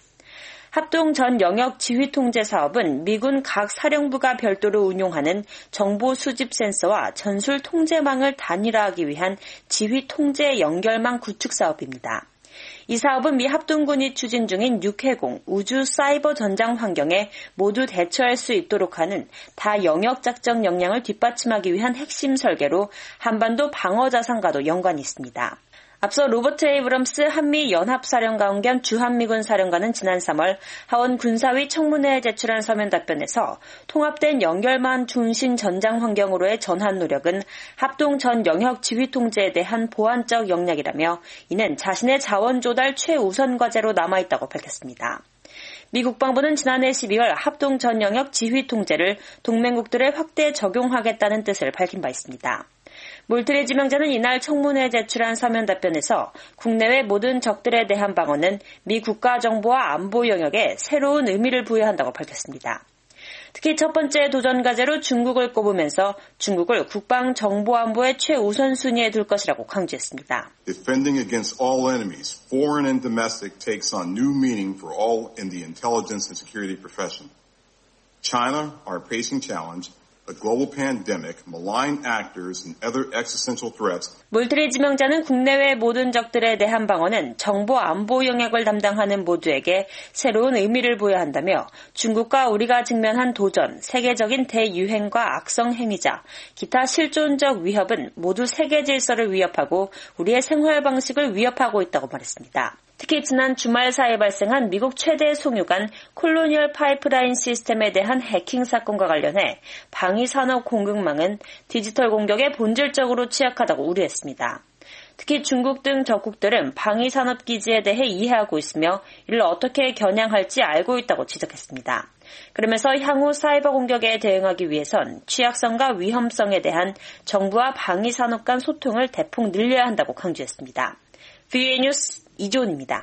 합동 전 영역 지휘 통제 사업은 미군 각 사령부가 별도로 운용하는 정보 수집 센서와 전술 통제망을 단일화하기 위한 지휘 통제 연결망 구축 사업입니다. 이 사업은 미 합동군이 추진 중인 육해공, 우주 사이버 전장 환경에 모두 대처할 수 있도록 하는 다영역 작전 역량을 뒷받침하기 위한 핵심 설계로 한반도 방어 자산과도 연관이 있습니다. 앞서 로버트 에이브럼스 한미연합사령관 겸 주한미군 사령관은 지난 삼월 하원 군사위 청문회에 제출한 서면 답변에서 통합된 연결망 중심 전장 환경으로의 전환 노력은 합동 전 영역 지휘 통제에 대한 보완적 역량이라며 이는 자신의 자원 조달 최우선 과제로 남아있다고 밝혔습니다. 미 국방부는 지난해 십이월 합동 전 영역 지휘 통제를 동맹국들에 확대 적용하겠다는 뜻을 밝힌 바 있습니다. 몰트리 지명자는 이날 청문회에 제출한 서면 답변에서 국내외 모든 적들에 대한 방어는 미 국가정보와 안보 영역에 새로운 의미를 부여한다고 밝혔습니다. 특히 첫 번째 도전 과제로 중국을 꼽으면서 중국을 국방정보안보의 최우선 순위에 둘 것이라고 강조했습니다. Defending against all enemies, foreign and domestic, takes on new meaning for all in the intelligence and security profession. China, our pacing challenge, a global pandemic, malign actors, and other existential threats. 몰트리 지명자는 국내외 모든 적들에 대한 방어는 정보 안보 영역을 담당하는 모두에게 새로운 의미를 부여한다며 중국과 우리가 직면한 도전, 세계적인 대유행과 악성 행위자, 기타 실존적 위협은 모두 세계 질서를 위협하고 우리의 생활 방식을 위협하고 있다고 말했습니다. 특히 지난 주말 사이에 발생한 미국 최대 송유관 콜로니얼 파이프라인 시스템에 대한 해킹 사건과 관련해 방위산업 공급망은 디지털 공격에 본질적으로 취약하다고 우려했습니다. 특히 중국 등 적국들은 방위산업 기지에 대해 이해하고 있으며 이를 어떻게 겨냥할지 알고 있다고 지적했습니다. 그러면서 향후 사이버 공격에 대응하기 위해선 취약성과 위험성에 대한 정부와 방위산업 간 소통을 대폭 늘려야 한다고 강조했습니다. 브이오에이 뉴스 이조은입니다.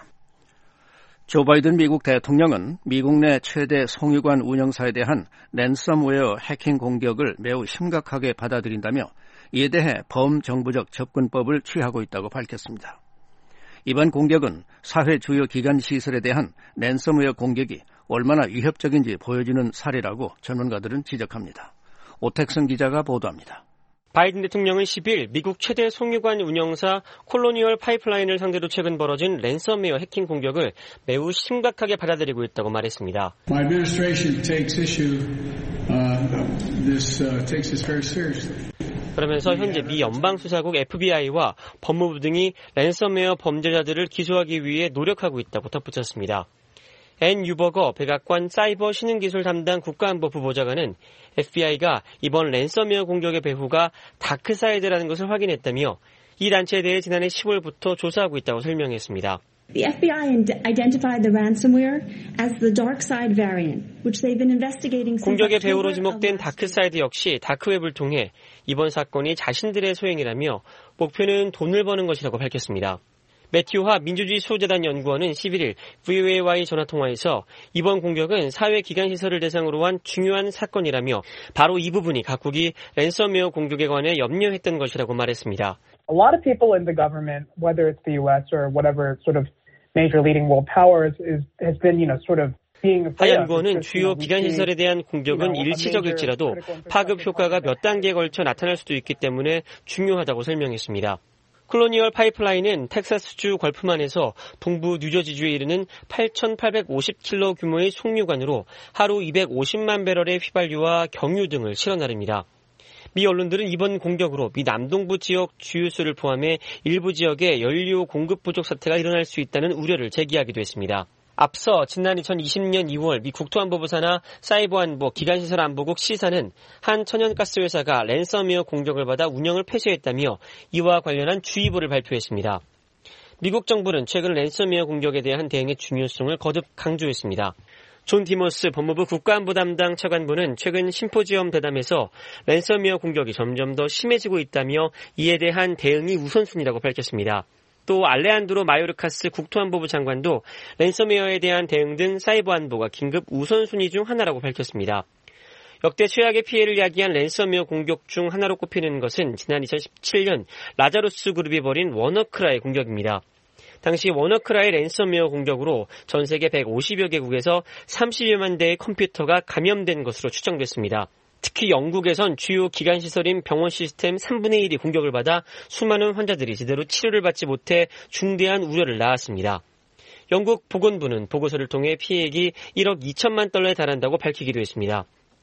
조 바이든 미국 대통령은 미국 내 최대 송유관 운영사에 대한 랜섬웨어 해킹 공격을 매우 심각하게 받아들인다며 이에 대해 범정부적 접근법을 취하고 있다고 밝혔습니다. 이번 공격은 사회 주요 기관 시설에 대한 랜섬웨어 공격이 얼마나 위협적인지 보여주는 사례라고 전문가들은 지적합니다. 오택선 기자가 보도합니다. 바이든 대통령은 십일 미국 최대 송유관 운영사 콜로니얼 파이프라인을 상대로 최근 벌어진 랜섬웨어 해킹 공격을 매우 심각하게 받아들이고 있다고 말했습니다. My administration takes issue, uh, this, uh, takes this very seriously. 그러면서 현재 미 연방수사국 에프비아이와 법무부 등이 랜섬웨어 범죄자들을 기소하기 위해 노력하고 있다고 덧붙였습니다. 앤 유버거 백악관 사이버 신흥기술 담당 국가안보 부보좌관은 에프비아이가 이번 랜섬웨어 공격의 배후가 다크사이드라는 것을 확인했다며 이 단체에 대해 지난해 시월부터 조사하고 있다고 설명했습니다. The 에프비아이 identified the ransomware as the dark side variant, which they've been investigating since 공격의 배후로 지목된 다크사이드 역시 다크웹을 통해 이번 사건이 자신들의 소행이라며 목표는 돈을 버는 것이라고 밝혔습니다. 매튜하 민주주의 수호재단 연구원은 십일 일 브이오에이와의 전화통화에서 이번 공격은 사회기관시설을 대상으로 한 중요한 사건이라며 바로 이 부분이 각국이 랜섬웨어 공격에 관해 염려했던 것이라고 말했습니다. A lot of people in the government, whether it's the U S or whatever sort of major leading world powers, is, has been, you know, sort of 하 연구원은 주요 기관시설에 대한 공격은 일시적일지라도 파급 효과가 몇 단계에 걸쳐 나타날 수도 있기 때문에 중요하다고 설명했습니다. 콜로니얼 파이프라인은 텍사스주 걸프만에서 동부 뉴저지주에 이르는 팔천팔백오십 킬로미터 규모의 송유관으로 하루 이백오십만 배럴의 휘발유와 경유 등을 실어 나릅니다. 미 언론들은 이번 공격으로 미 남동부 지역 주유소를 포함해 일부 지역에 연료 공급 부족 사태가 일어날 수 있다는 우려를 제기하기도 했습니다. 앞서 지난 이천이십년 이월 미 국토안보부 산하 사이버안보 기간시설안보국 시사는 한 천연가스 회사가 랜섬웨어 공격을 받아 운영을 폐쇄했다며 이와 관련한 주의보를 발표했습니다. 미국 정부는 최근 랜섬웨어 공격에 대한 대응의 중요성을 거듭 강조했습니다. 존 디머스 법무부 국가안보 담당 차관보는 최근 심포지엄 대담에서 랜섬웨어 공격이 점점 더 심해지고 있다며 이에 대한 대응이 우선순위라고 밝혔습니다. 또 알레한드로 마요르카스 국토안보부 장관도 랜섬웨어에 대한 대응 등 사이버 안보가 긴급 우선순위 중 하나라고 밝혔습니다. 역대 최악의 피해를 야기한 랜섬웨어 공격 중 하나로 꼽히는 것은 지난 이천십칠년 라자루스 그룹이 벌인 워너크라이 공격입니다. 당시 워너크라이 랜섬웨어 공격으로 전 세계 백오십여 개국에서 삼십여만 대의 컴퓨터가 감염된 것으로 추정됐습니다. 특히 영국에선 주요 기관시설인 병원 시스템 삼분의 일이 공격을 받아 수많은 환자들이 제대로 치료를 받지 못해 중대한 우려를 낳았습니다. 영국 보건부는 보고서를 통해 피해액이 일억 이천만 달러에 달한다고 밝히기도 했습니다.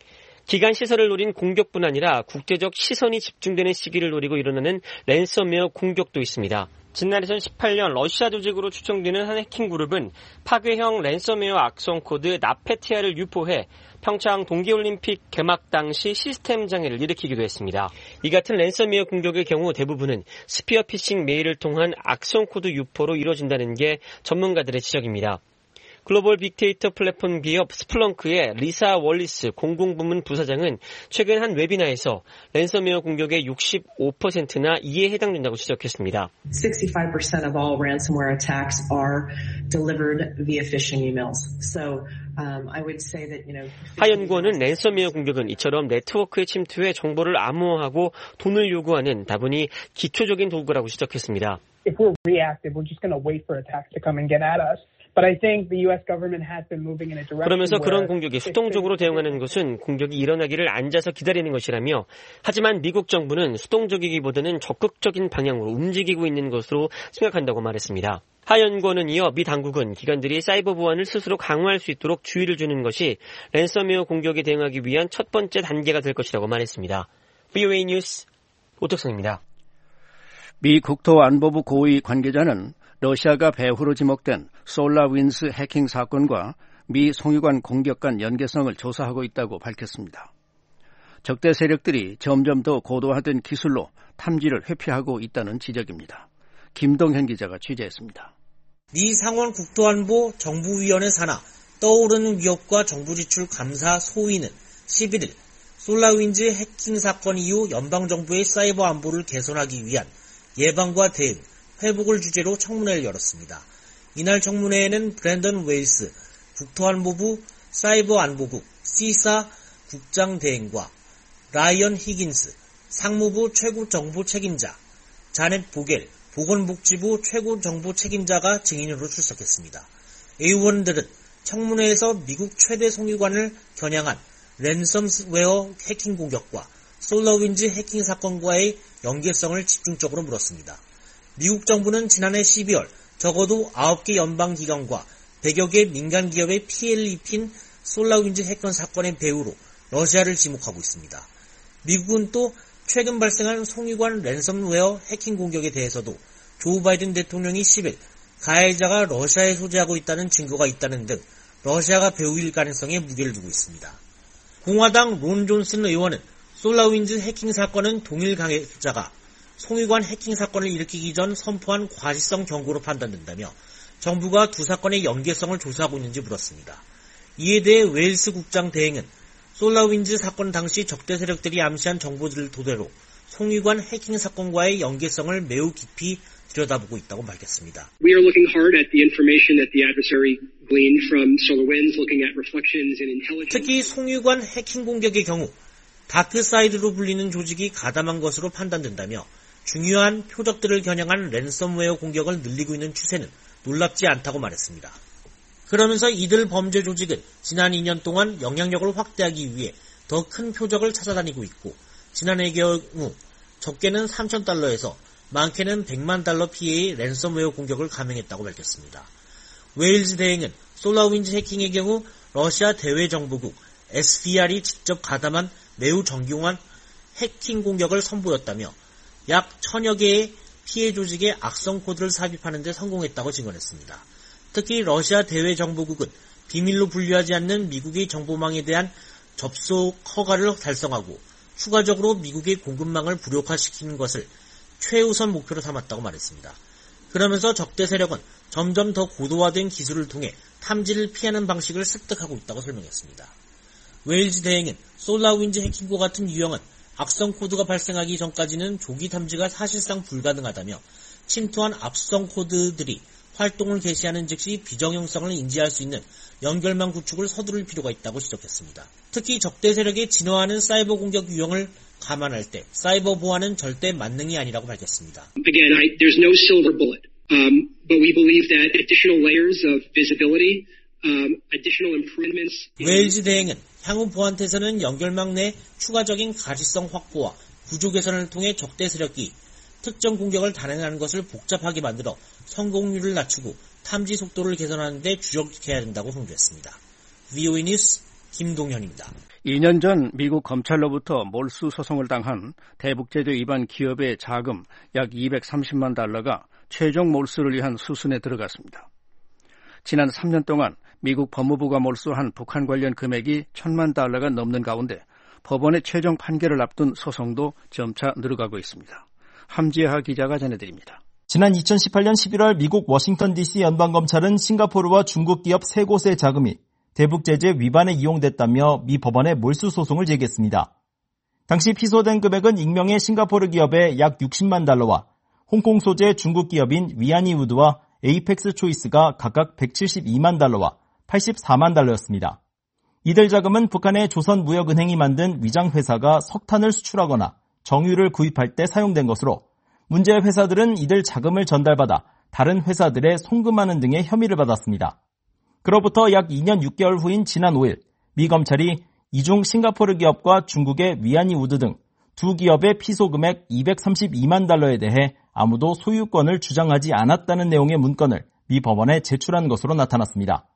기관시설을 노린 공격뿐 아니라 국제적 시선이 집중되는 시기를 노리고 일어나는 랜섬웨어 공격도 있습니다. 지난 이천십팔년 러시아 조직으로 추정되는 한 해킹 그룹은 파괴형 랜섬웨어 악성 코드 나페티아를 유포해 평창 동계올림픽 개막 당시 시스템 장애를 일으키기도 했습니다. 이 같은 랜섬웨어 공격의 경우 대부분은 스피어 피싱 메일을 통한 악성 코드 유포로 이루어진다는 게 전문가들의 지적입니다. 글로벌 빅데이터 플랫폼 기업 스플렁크의 리사 월리스 공공부문 부사장은 최근 한 웨비나에서 랜섬웨어 공격의 육십오 퍼센트나 이에 해당된다고 지적했습니다. sixty-five percent of all ransomware attacks are delivered via phishing emails. So um, I would say that, you know, 하 연구원은 랜섬웨어 공격은 이처럼 네트워크에 침투해 정보를 암호화하고 돈을 요구하는 다분히 기초적인 도구라고 지적했습니다. If we're reactive, we're just going to wait for attacks to come and get at us. But I think the U S government has been moving in a direction. 그러면서 그런 공격에 수동적으로 대응하는 것은 공격이 일어나기를 앉아서 기다리는 것이라며, 하지만 미국 정부는 수동적이기보다는 적극적인 방향으로 움직이고 있는 것으로 생각한다고 말했습니다. 하 연구원은 이어 미 당국은 기관들이 사이버 보안을 스스로 강화할 수 있도록 주의를 주는 것이 랜섬웨어 공격에 대응하기 위한 첫 번째 단계가 될 것이라고 말했습니다. 브이오에이 뉴스 오덕성입니다. 미 국토안보부 고위 관계자는 러시아가 배후로 지목된 솔라윈즈 해킹 사건과 미 송유관 공격 간 연계성을 조사하고 있다고 밝혔습니다. 적대 세력들이 점점 더 고도화된 기술로 탐지를 회피하고 있다는 지적입니다. 김동현 기자가 취재했습니다. 미 상원 국토안보 정부위원회 산하 떠오르는 위협과 정부 지출 감사 소위는 십일일 솔라윈즈 해킹 사건 이후 연방정부의 사이버 안보를 개선하기 위한 예방과 대응, 회복을 주제로 청문회를 열었습니다. 이날 청문회에는 브랜던 웨일스 국토안보부 사이버 안보국 시사 국장 대행과 라이언 히긴스 상무부 최고 정보 책임자, 자넷 보겔 보건복지부 최고 정보 책임자가 증인으로 출석했습니다. 의원들은 청문회에서 미국 최대 송유관을 겨냥한 랜섬웨어 해킹 공격과 솔라윈즈 해킹 사건과의 연계성을 집중적으로 물었습니다. 미국 정부는 지난해 십이월 적어도 아홉 개 연방기관과 백여 개 민간기업에 피해를 입힌 솔라윈즈 해킹 사건의 배후로 러시아를 지목하고 있습니다. 미국은 또 최근 발생한 송유관 랜섬웨어 해킹 공격에 대해서도 조 바이든 대통령이 십일 가해자가 러시아에 소재하고 있다는 증거가 있다는 등 러시아가 배후일 가능성에 무게를 두고 있습니다. 공화당 론 존슨 의원은 솔라윈즈 해킹 사건은 동일 가해자가 송유관 해킹 사건을 일으키기 전 선포한 과시성 경고로 판단된다며 정부가 두 사건의 연계성을 조사하고 있는지 물었습니다. 이에 대해 웨일스 국장 대행은 솔라윈즈 사건 당시 적대 세력들이 암시한 정보들을 토대로 송유관 해킹 사건과의 연계성을 매우 깊이 들여다보고 있다고 밝혔습니다. We are looking hard at the information that the adversary gleaned from SolarWinds, looking at reflections in intelligence. 특히 송유관 해킹 공격의 경우 다크사이드로 불리는 조직이 가담한 것으로 판단된다며 중요한 표적들을 겨냥한 랜섬웨어 공격을 늘리고 있는 추세는 놀랍지 않다고 말했습니다. 그러면서 이들 범죄 조직은 지난 이 년 동안 영향력을 확대하기 위해 더 큰 표적을 찾아다니고 있고, 지난해의 경우 적게는 삼천 달러에서 많게는 백만 달러 피해의 랜섬웨어 공격을 감행했다고 밝혔습니다. 웨일즈 대행은 솔라윈즈 해킹의 경우 러시아 대외정보국 에스비알이 직접 가담한 매우 정교한 해킹 공격을 선보였다며 약 천여 개의 피해 조직의 악성 코드를 삽입하는 데 성공했다고 증언했습니다. 특히 러시아 대외정보국은 비밀로 분류하지 않는 미국의 정보망에 대한 접속 허가를 달성하고 추가적으로 미국의 공급망을 불력화시키는 것을 최우선 목표로 삼았다고 말했습니다. 그러면서 적대 세력은 점점 더 고도화된 기술을 통해 탐지를 피하는 방식을 습득하고 있다고 설명했습니다. 웨일즈 대행은 솔라윈즈 해킹과 같은 유형은 악성 코드가 발생하기 전까지는 조기 탐지가 사실상 불가능하다며 침투한 악성 코드들이 활동을 개시하는 즉시 비정형성을 인지할 수 있는 연결망 구축을 서두를 필요가 있다고 지적했습니다. 특히 적대 세력의 진화하는 사이버 공격 유형을 감안할 때 사이버 보안은 절대 만능이 아니라고 밝혔습니다. Again, I, there's no silver bullet, um, but we believe that additional layers of visibility, um, additional improvements. 웨일즈 대행은 향후 보안태세는 연결망 내 추가적인 가시성 확보와 구조 개선을 통해 적대 세력이 특정 공격을 단행하는 것을 복잡하게 만들어 성공률을 낮추고 탐지 속도를 개선하는 데 주력해야 된다고 강조했습니다. 브이오에이 뉴스 김동현입니다. 이 년 전 미국 검찰로부터 몰수 소송을 당한 대북제재 위반 기업의 자금 약 이백삼십만 달러가 최종 몰수를 위한 수순에 들어갔습니다. 지난 삼 년 동안 미국 법무부가 몰수한 북한 관련 금액이 천만 달러가 넘는 가운데 법원의 최종 판결을 앞둔 소송도 점차 늘어가고 있습니다. 함지하 기자가 전해드립니다. 지난 이천십팔 년 십일월 미국 워싱턴 디씨 연방검찰은 싱가포르와 중국 기업 세 곳의 자금이 대북제재 위반에 이용됐다며 미 법원에 몰수 소송을 제기했습니다. 당시 피소된 금액은 익명의 싱가포르 기업의 약 육십만 달러와 홍콩 소재 중국 기업인 위안이 우드와 에이펙스 초이스가 각각 백칠십이만 달러와 팔십사만 달러였습니다. 이들 자금은 북한의 조선무역은행이 만든 위장회사가 석탄을 수출하거나 정유를 구입할 때 사용된 것으로 문제 회사들은 이들 자금을 전달받아 다른 회사들에 송금하는 등의 혐의를 받았습니다. 그로부터 약 이 년 육 개월 후인 지난 오 일 미 검찰이 이중 싱가포르 기업과 중국의 위안이 우드 등 두 기업의 피소 금액 이백삼십이만 달러에 대해 아무도 소유권을 주장하지 않았다는 내용의 문건을 미 법원에 제출한 것으로 나타났습니다.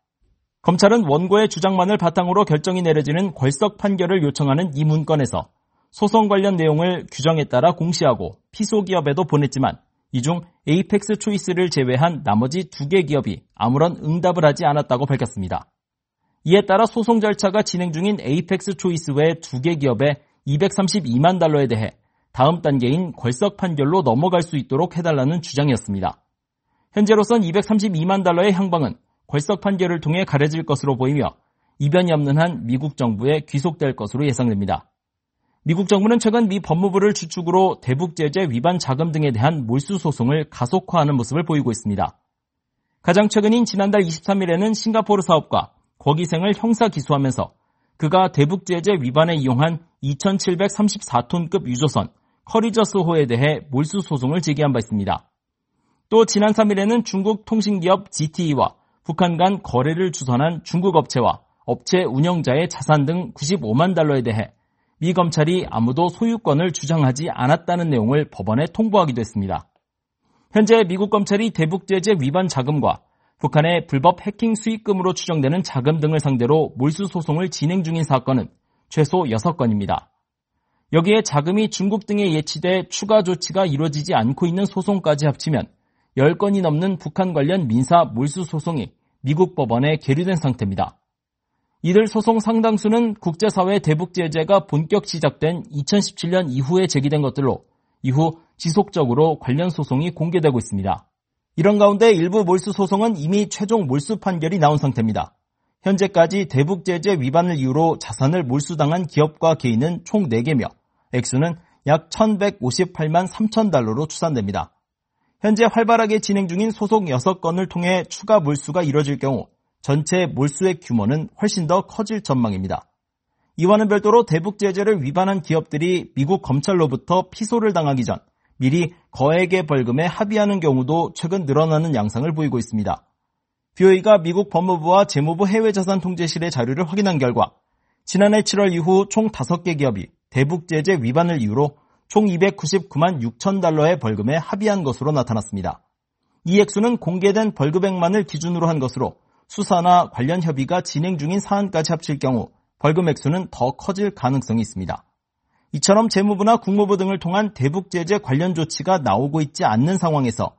검찰은 원고의 주장만을 바탕으로 결정이 내려지는 궐석 판결을 요청하는 이 문건에서 소송 관련 내용을 규정에 따라 공시하고 피소 기업에도 보냈지만 이 중 에이펙스 초이스를 제외한 나머지 두 개 기업이 아무런 응답을 하지 않았다고 밝혔습니다. 이에 따라 소송 절차가 진행 중인 에이펙스 초이스 외 두 개 기업의 이백삼십이만 달러에 대해 다음 단계인 궐석 판결로 넘어갈 수 있도록 해달라는 주장이었습니다. 현재로선 이백삼십이만 달러의 향방은 궐석 판결을 통해 가려질 것으로 보이며 이변이 없는 한 미국 정부에 귀속될 것으로 예상됩니다. 미국 정부는 최근 미 법무부를 주축으로 대북제재 위반 자금 등에 대한 몰수 소송을 가속화하는 모습을 보이고 있습니다. 가장 최근인 지난달 이십삼 일에는 싱가포르 사업가 권 기생을 형사 기소하면서 그가 대북제재 위반에 이용한 이천칠백삼십사 톤급 유조선 커리저스호에 대해 몰수 소송을 제기한 바 있습니다. 또 지난 삼 일에는 중국 통신기업 지티이와 북한 간 거래를 주선한 중국 업체와 업체 운영자의 자산 등 구십오만 달러에 대해 미 검찰이 아무도 소유권을 주장하지 않았다는 내용을 법원에 통보하기도 했습니다. 현재 미국 검찰이 대북제재 위반 자금과 북한의 불법 해킹 수익금으로 추정되는 자금 등을 상대로 몰수 소송을 진행 중인 사건은 최소 여섯 건입니다. 여기에 자금이 중국 등에 예치돼 추가 조치가 이루어지지 않고 있는 소송까지 합치면 열 건이 넘는 북한 관련 민사 몰수 소송이 미국 법원에 계류된 상태입니다. 이들 소송 상당수는 국제사회 대북제재가 본격 시작된 이천십칠 년 이후에 제기된 것들로 이후 지속적으로 관련 소송이 공개되고 있습니다. 이런 가운데 일부 몰수 소송은 이미 최종 몰수 판결이 나온 상태입니다. 현재까지 대북제재 위반을 이유로 자산을 몰수당한 기업과 개인은 총 네 개며 액수는 약 천백오십팔만 삼천 달러로 추산됩니다. 현재 활발하게 진행 중인 소송 여섯 건을 통해 추가 몰수가 이뤄질 경우 전체 몰수의 규모는 훨씬 더 커질 전망입니다. 이와는 별도로 대북제재를 위반한 기업들이 미국 검찰로부터 피소를 당하기 전 미리 거액의 벌금에 합의하는 경우도 최근 늘어나는 양상을 보이고 있습니다. 브이오에이가 미국 법무부와 재무부 해외자산통제실의 자료를 확인한 결과 지난해 칠월 이후 총 다섯 개 기업이 대북제재 위반을 이유로 총 이백구십구만 육천 달러의 벌금에 합의한 것으로 나타났습니다. 이 액수는 공개된 벌금액만을 기준으로 한 것으로 수사나 관련 협의가 진행 중인 사안까지 합칠 경우 벌금 액수는 더 커질 가능성이 있습니다. 이처럼 재무부나 국무부 등을 통한 대북 제재 관련 조치가 나오고 있지 않는 상황에서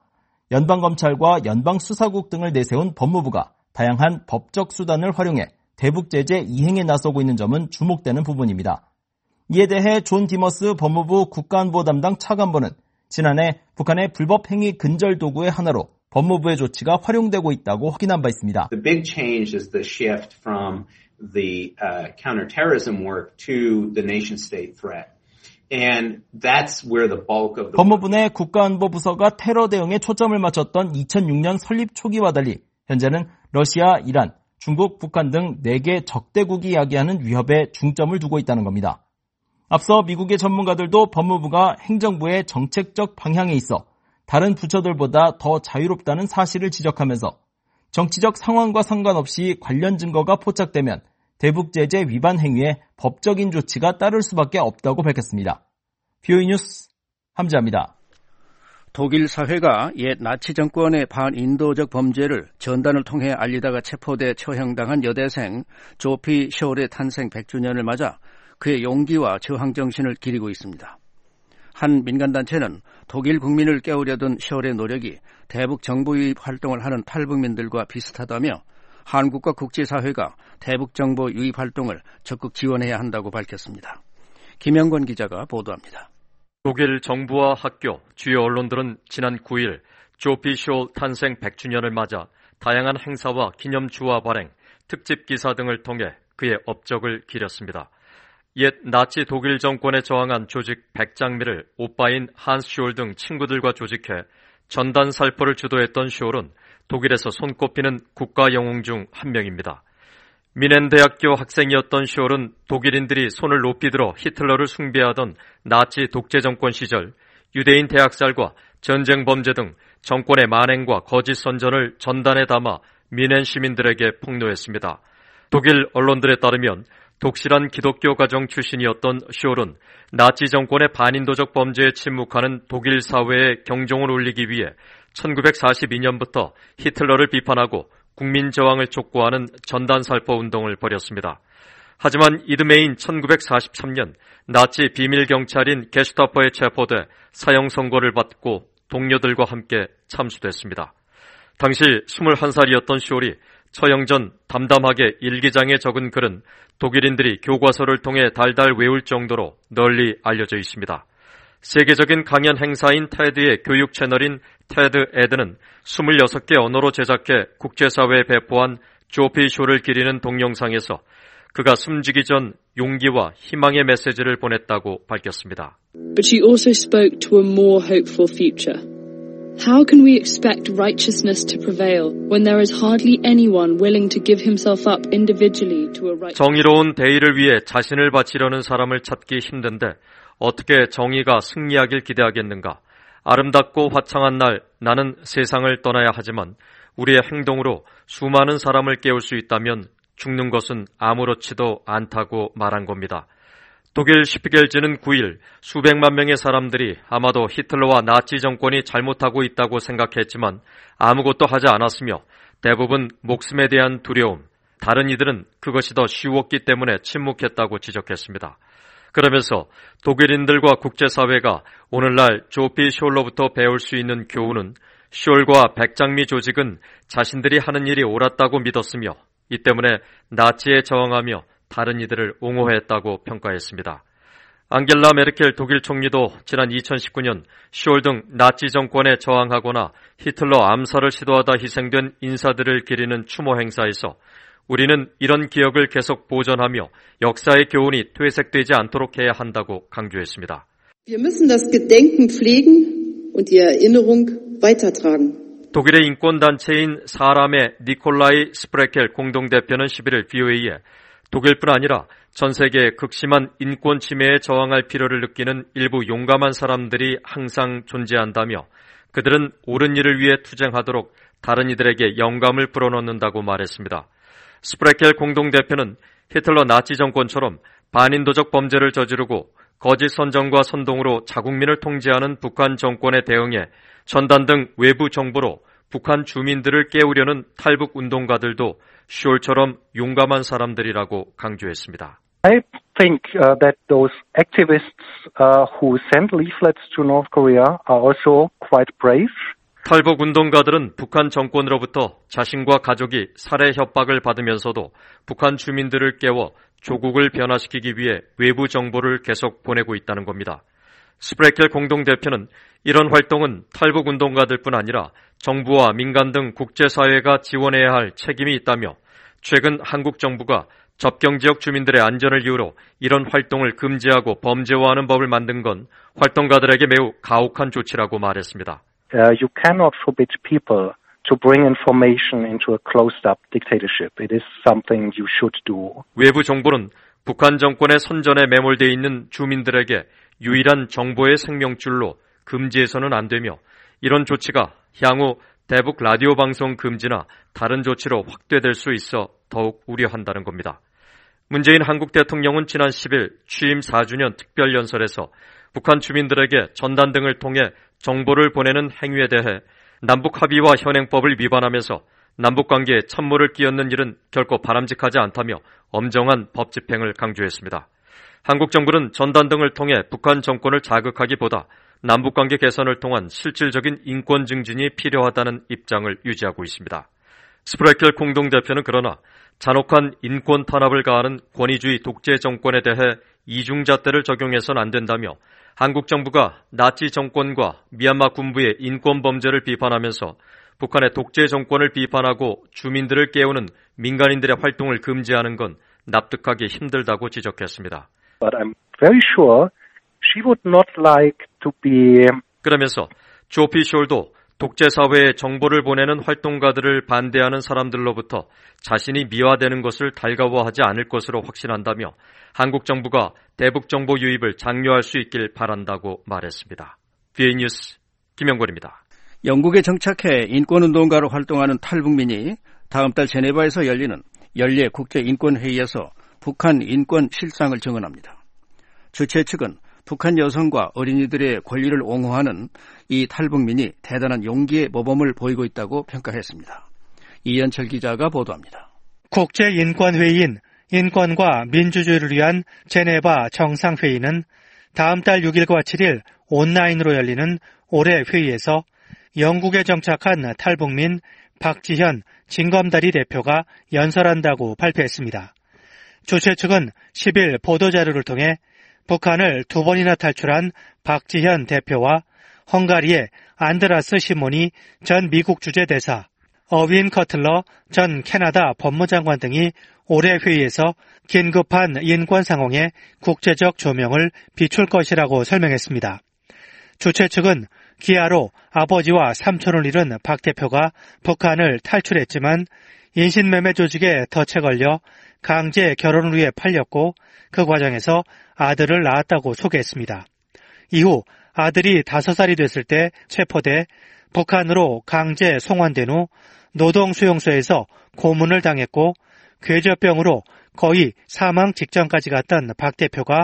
연방검찰과 연방수사국 등을 내세운 법무부가 다양한 법적 수단을 활용해 대북 제재 이행에 나서고 있는 점은 주목되는 부분입니다. 이에 대해 존 디머스 법무부 국가안보 담당 차관보는 지난해 북한의 불법 행위 근절 도구의 하나로 법무부의 조치가 활용되고 있다고 확인한 바 있습니다. The big change is the shift from the uh, counterterrorism work to the nation-state threat. And that's where the bulk of the 법무부 내 국가안보부서가 테러 대응에 초점을 맞췄던 이천육 년 설립 초기와 달리 현재는 러시아, 이란, 중국, 북한 등 네 개 적대국이 야기하는 위협에 중점을 두고 있다는 겁니다. 앞서 미국의 전문가들도 법무부가 행정부의 정책적 방향에 있어 다른 부처들보다 더 자유롭다는 사실을 지적하면서 정치적 상황과 상관없이 관련 증거가 포착되면 대북 제재 위반 행위에 법적인 조치가 따를 수밖에 없다고 밝혔습니다. 비오이 뉴스 함지아입니다. 독일 사회가 옛 나치 정권의 반인도적 범죄를 전단을 통해 알리다가 체포돼 처형당한 여대생 조피 쇼울의 탄생 백 주년을 맞아 그의 용기와 저항 정신을 기리고 있습니다. 한 민간단체는 독일 국민을 깨우려던 쇼울의 노력이 대북 정부 유입 활동을 하는 탈북민들과 비슷하다며 한국과 국제사회가 대북 정부 유입 활동을 적극 지원해야 한다고 밝혔습니다. 김영권 기자가 보도합니다. 독일 정부와 학교, 주요 언론들은 지난 구 일 조피 쇼울 탄생 백 주년을 맞아 다양한 행사와 기념주화 발행, 특집 기사 등을 통해 그의 업적을 기렸습니다. 옛 나치 독일 정권에 저항한 조직 백장미를 오빠인 한스 쇼울 등 친구들과 조직해 전단 살포를 주도했던 쇼울은 독일에서 손꼽히는 국가 영웅 중 한 명입니다. 미넨 대학교 학생이었던 쇼울은 독일인들이 손을 높이 들어 히틀러를 숭배하던 나치 독재 정권 시절 유대인 대학살과 전쟁 범죄 등 정권의 만행과 거짓 선전을 전단에 담아 미넨 시민들에게 폭로했습니다. 독일 언론들에 따르면 독실한 기독교 가정 출신이었던 쇼울은 나치 정권의 반인도적 범죄에 침묵하는 독일 사회에 경종을 울리기 위해 천구백사십이 년부터 히틀러를 비판하고 국민 저항을 촉구하는 전단 살포 운동을 벌였습니다. 하지만 이듬해인 천구백사십삼 년 나치 비밀 경찰인 게슈타포에 체포돼 사형 선고를 받고 동료들과 함께 참수됐습니다. 당시 스물한 살이었던 쇼울이 처형 전 담담하게 일기장에 적은 글은 독일인들이 교과서를 통해 달달 외울 정도로 널리 알려져 있습니다. 세계적인 강연 행사인 테드의 교육 채널인 테드 에드는 스물여섯 개 언어로 제작해 국제사회에 배포한 조피 쇼를 기리는 동영상에서 그가 숨지기 전 용기와 희망의 메시지를 보냈다고 밝혔습니다. But she also spoke to a more hopeful future. How can we expect righteousness to prevail when there is hardly anyone willing to give himself up individually to a right? 정의로운 대의를 위해 자신을 바치려는 사람을 찾기 힘든데 어떻게 정의가 승리하길 기대하겠는가? 아름답고 화창한 날 나는 세상을 떠나야 하지만 우리의 행동으로 수많은 사람을 깨울 수 있다면 죽는 것은 아무렇지도 않다고 말한 겁니다. 독일 슈피겔지는 구 일 수백만 명의 사람들이 아마도 히틀러와 나치 정권이 잘못하고 있다고 생각했지만 아무것도 하지 않았으며 대부분 목숨에 대한 두려움, 다른 이들은 그것이 더 쉬웠기 때문에 침묵했다고 지적했습니다. 그러면서 독일인들과 국제사회가 오늘날 조피 쇼울로부터 배울 수 있는 교훈은 쇼울과 백장미 조직은 자신들이 하는 일이 옳았다고 믿었으며 이 때문에 나치에 저항하며 다른 이들을 옹호했다고 평가했습니다. 앙겔라 메르켈 독일 총리도 지난 이천십구 년 쇼울 등 나치 정권에 저항하거나 히틀러 암살을 시도하다 희생된 인사들을 기리는 추모 행사에서 우리는 이런 기억을 계속 보존하며 역사의 교훈이 퇴색되지 않도록 해야 한다고 강조했습니다. Wir müssen das Gedenken pflegen und die Erinnerung weitertragen. 독일의 인권단체인 사람의 니콜라이 스프레켈 공동대표는 십일 일 비오에이에 독일뿐 아니라 전 세계의 극심한 인권 침해에 저항할 필요를 느끼는 일부 용감한 사람들이 항상 존재한다며 그들은 옳은 일을 위해 투쟁하도록 다른 이들에게 영감을 불어넣는다고 말했습니다. 스프레켈 공동대표는 히틀러 나치 정권처럼 반인도적 범죄를 저지르고 거짓 선정과 선동으로 자국민을 통제하는 북한 정권에 대응해 전단 등 외부 정보로 북한 주민들을 깨우려는 탈북 운동가들도 쇼울처럼 용감한 사람들이라고 강조했습니다. I think uh, that those activists uh, who send leaflets to North Korea are also quite brave. 탈북 운동가들은 북한 정권으로부터 자신과 가족이 살해 협박을 받으면서도 북한 주민들을 깨워 조국을 변화시키기 위해 외부 정보를 계속 보내고 있다는 겁니다. 스프레켈 공동대표는 이런 활동은 탈북 운동가들뿐 아니라 정부와 민간 등 국제사회가 지원해야 할 책임이 있다며 최근 한국 정부가 접경지역 주민들의 안전을 이유로 이런 활동을 금지하고 범죄화하는 법을 만든 건 활동가들에게 매우 가혹한 조치라고 말했습니다. Uh, you cannot forbid people to bring information into a closed-up dictatorship. It is something you should do. 외부 정보는 북한 정권의 선전에 매몰되어 있는 주민들에게 유일한 정보의 생명줄로 금지해서는 안 되며 이런 조치가 향후 대북 라디오 방송 금지나 다른 조치로 확대될 수 있어 더욱 우려한다는 겁니다. 문재인 한국 대통령은 지난 십일 취임 사 주년 특별연설에서 북한 주민들에게 전단 등을 통해 정보를 보내는 행위에 대해 남북 합의와 현행법을 위반하면서 남북관계에 찬물을 끼얹는 일은 결코 바람직하지 않다며 엄정한 법 집행을 강조했습니다. 한국 정부는 전단 등을 통해 북한 정권을 자극하기보다 남북관계 개선을 통한 실질적인 인권 증진이 필요하다는 입장을 유지하고 있습니다. 스프레켈 공동대표는 그러나 잔혹한 인권 탄압을 가하는 권위주의 독재 정권에 대해 이중잣대를 적용해서는 안 된다며 한국 정부가 나치 정권과 미얀마 군부의 인권 범죄를 비판하면서 북한의 독재 정권을 비판하고 주민들을 깨우는 민간인들의 활동을 금지하는 건 납득하기 힘들다고 지적했습니다. But I'm very sure she would not like to be. 그러면서 조피 숄도 독재 사회에 정보를 보내는 활동가들을 반대하는 사람들로부터 자신이 미화되는 것을 달가워하지 않을 것으로 확신한다며 한국 정부가 대북 정보 유입을 장려할 수 있길 바란다고 말했습니다. 비에이 뉴스 김영권입니다. 영국에 정착해 인권운동가로 활동하는 탈북민이 다음 달 제네바에서 열리는 연례 국제인권회의에서 북한 인권 실상을 증언합니다. 주최 측은 북한 여성과 어린이들의 권리를 옹호하는 이 탈북민이 대단한 용기의 모범을 보이고 있다고 평가했습니다. 이현철 기자가 보도합니다. 국제인권회의인 인권과 민주주의를 위한 제네바 정상회의는 다음 달 육 일과 칠 일 온라인으로 열리는 올해 회의에서 영국에 정착한 탈북민 박지현 진검다리 대표가 연설한다고 발표했습니다. 주최 측은 십 일 보도자료를 통해 북한을 두 번이나 탈출한 박지현 대표와 헝가리의 안드라스 시모니 전 미국 주재대사, 어윈 커틀러 전 캐나다 법무장관 등이 올해 회의에서 긴급한 인권 상황에 국제적 조명을 비출 것이라고 설명했습니다. 주최 측은 기아로 아버지와 삼촌을 잃은 박 대표가 북한을 탈출했지만 인신매매 조직에 덫에 걸려 강제 결혼을 위해 팔렸고 그 과정에서 아들을 낳았다고 소개했습니다. 이후 아들이 다섯 살이 됐을 때 체포돼 북한으로 강제 송환된 후 노동수용소에서 고문을 당했고 궤저병으로 거의 사망 직전까지 갔던 박 대표가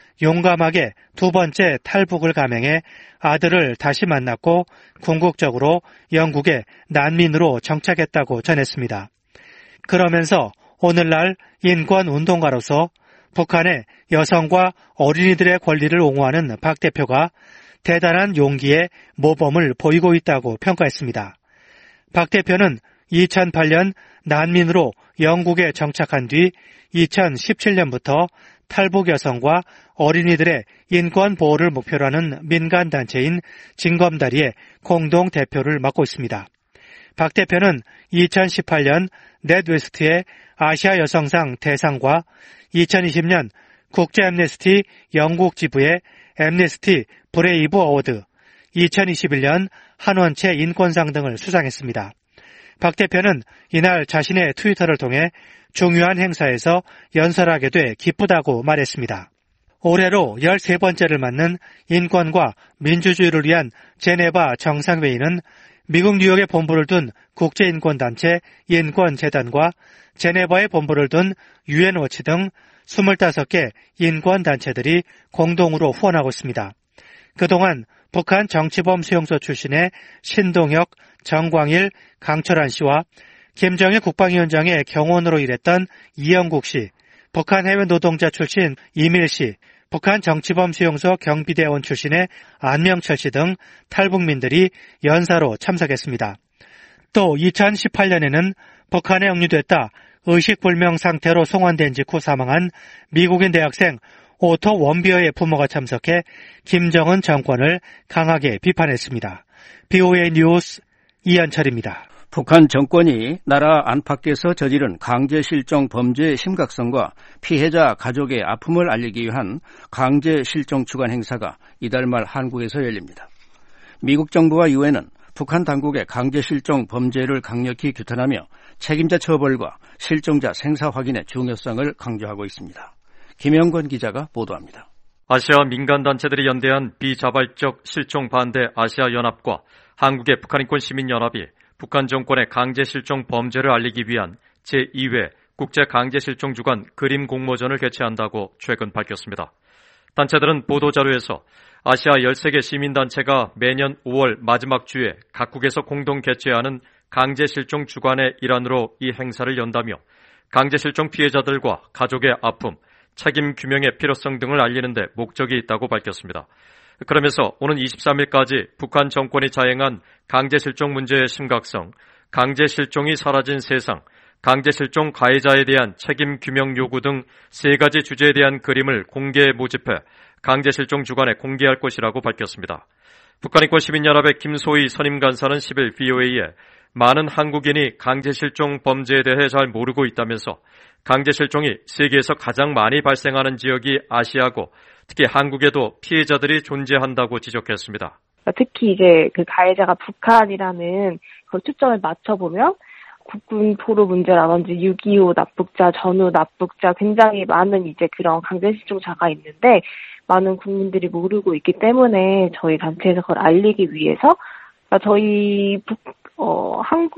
용감하게 두 번째 탈북을 감행해 아들을 다시 만났고 궁극적으로 영국에 난민으로 정착했다고 전했습니다. 그러면서 오늘날 인권운동가로서 북한의 여성과 어린이들의 권리를 옹호하는 박 대표가 대단한 용기의 모범을 보이고 있다고 평가했습니다. 박 대표는 이천팔 년 난민으로 영국에 정착한 뒤 이천십칠 년부터 탈북 여성과 어린이들의 인권 보호를 목표로 하는 민간단체인 진검다리의 공동 대표를 맡고 있습니다. 박 대표는 이천십팔 년 넷웨스트의 아시아 여성상 대상과 이천이십 년 국제 앰네스티 영국 지부의 앰네스티 브레이브 어워드, 이천이십일 년 한원채 인권상 등을 수상했습니다. 박 대표는 이날 자신의 트위터를 통해 중요한 행사에서 연설하게 돼 기쁘다고 말했습니다. 올해로 열세 번째를 맞는 인권과 민주주의를 위한 제네바 정상회의는 미국 뉴욕에 본부를 둔 국제인권단체 인권재단과 제네바에 본부를 둔 유엔워치 등 스물다섯 개 인권단체들이 공동으로 후원하고 있습니다. 그동안 북한 정치범 수용소 출신의 신동혁, 정광일, 강철한 씨와 김정일 국방위원장의 경호원으로 일했던 이영국 씨, 북한 해외 노동자 출신 이밀 씨, 북한 정치범 수용소 경비대원 출신의 안명철 씨 등 탈북민들이 연사로 참석했습니다. 또 이천십팔 년에는 북한에 억류됐다 의식불명 상태로 송환된 직후 사망한 미국인 대학생 오토 원비어의 부모가 참석해 김정은 정권을 강하게 비판했습니다. 비오에이 뉴스 이현철입니다. 북한 정권이 나라 안팎에서 저지른 강제실종 범죄의 심각성과 피해자 가족의 아픔을 알리기 위한 강제실종 주간 행사가 이달 말 한국에서 열립니다. 미국 정부와 유엔은 북한 당국의 강제실종 범죄를 강력히 규탄하며 책임자 처벌과 실종자 생사 확인의 중요성을 강조하고 있습니다. 김영권 기자가 보도합니다. 아시아 민간단체들이 연대한 비자발적 실종 반대 아시아연합과 한국의 북한인권 시민연합이 북한 정권의 강제실종 범죄를 알리기 위한 제이 회 국제강제실종 주간 그림 공모전을 개최한다고 최근 밝혔습니다. 단체들은 보도자료에서 아시아 열세 개 시민단체가 매년 오월 마지막 주에 각국에서 공동 개최하는 강제실종 주간의 일환으로 이 행사를 연다며 강제실종 피해자들과 가족의 아픔, 책임 규명의 필요성 등을 알리는 데 목적이 있다고 밝혔습니다. 그러면서 오는 이십삼 일까지 북한 정권이 자행한 강제실종 문제의 심각성, 강제실종이 사라진 세상, 강제실종 가해자에 대한 책임 규명 요구 등 세 가지 주제에 대한 그림을 공개 모집해 강제실종 주간에 공개할 것이라고 밝혔습니다. 북한인권 시민연합의 김소희 선임간사는 십 일 비오에이에 많은 한국인이 강제실종 범죄에 대해 잘 모르고 있다면서 강제실종이 세계에서 가장 많이 발생하는 지역이 아시아고 특히 한국에도 피해자들이 존재한다고 지적했습니다. 특히 이제 그 가해자가 북한이라는 그 초점을 맞춰보면 국군 포로 문제라든지 육이오 납북자, 전후 납북자 굉장히 많은 이제 그런 강제실종자가 있는데 많은 국민들이 모르고 있기 때문에 저희 단체에서 그걸 알리기 위해서 그러니까 저희 북, 어,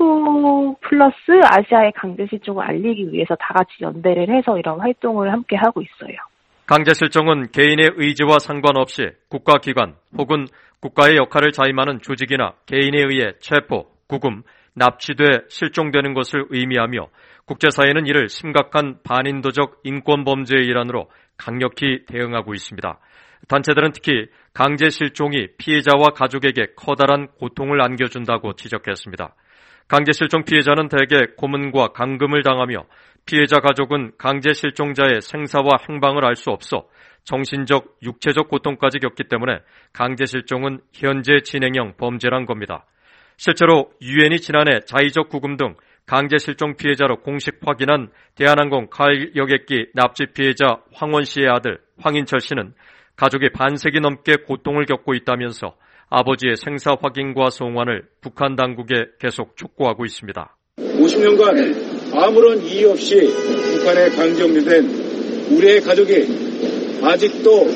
한국 플러스 아시아의 강제실종을 알리기 위해서 다 같이 연대를 해서 이런 활동을 함께 하고 있어요. 강제실종은 개인의 의지와 상관없이 국가기관 혹은 국가의 역할을 자임하는 조직이나 개인에 의해 체포, 구금, 납치돼 실종되는 것을 의미하며 국제사회는 이를 심각한 반인도적 인권범죄의 일환으로 강력히 대응하고 있습니다. 단체들은 특히 강제실종이 피해자와 가족에게 커다란 고통을 안겨준다고 지적했습니다. 강제실종 피해자는 대개 고문과 감금을 당하며 피해자 가족은 강제실종자의 생사와 행방을 알 수 없어 정신적, 육체적 고통까지 겪기 때문에 강제실종은 현재 진행형 범죄란 겁니다. 실제로 유엔이 지난해 자의적 구금 등 강제실종 피해자로 공식 확인한 대한항공 가을 여객기 납치 피해자 황원 씨의 아들 황인철 씨는 가족이 반세기 넘게 고통을 겪고 있다면서 아버지의 생사 확인과 송환을 북한 당국에 계속 촉구하고 있습니다. 오십 년간 아무런 이의 없이 북한에 강제억류된 우리의 가족이 아직도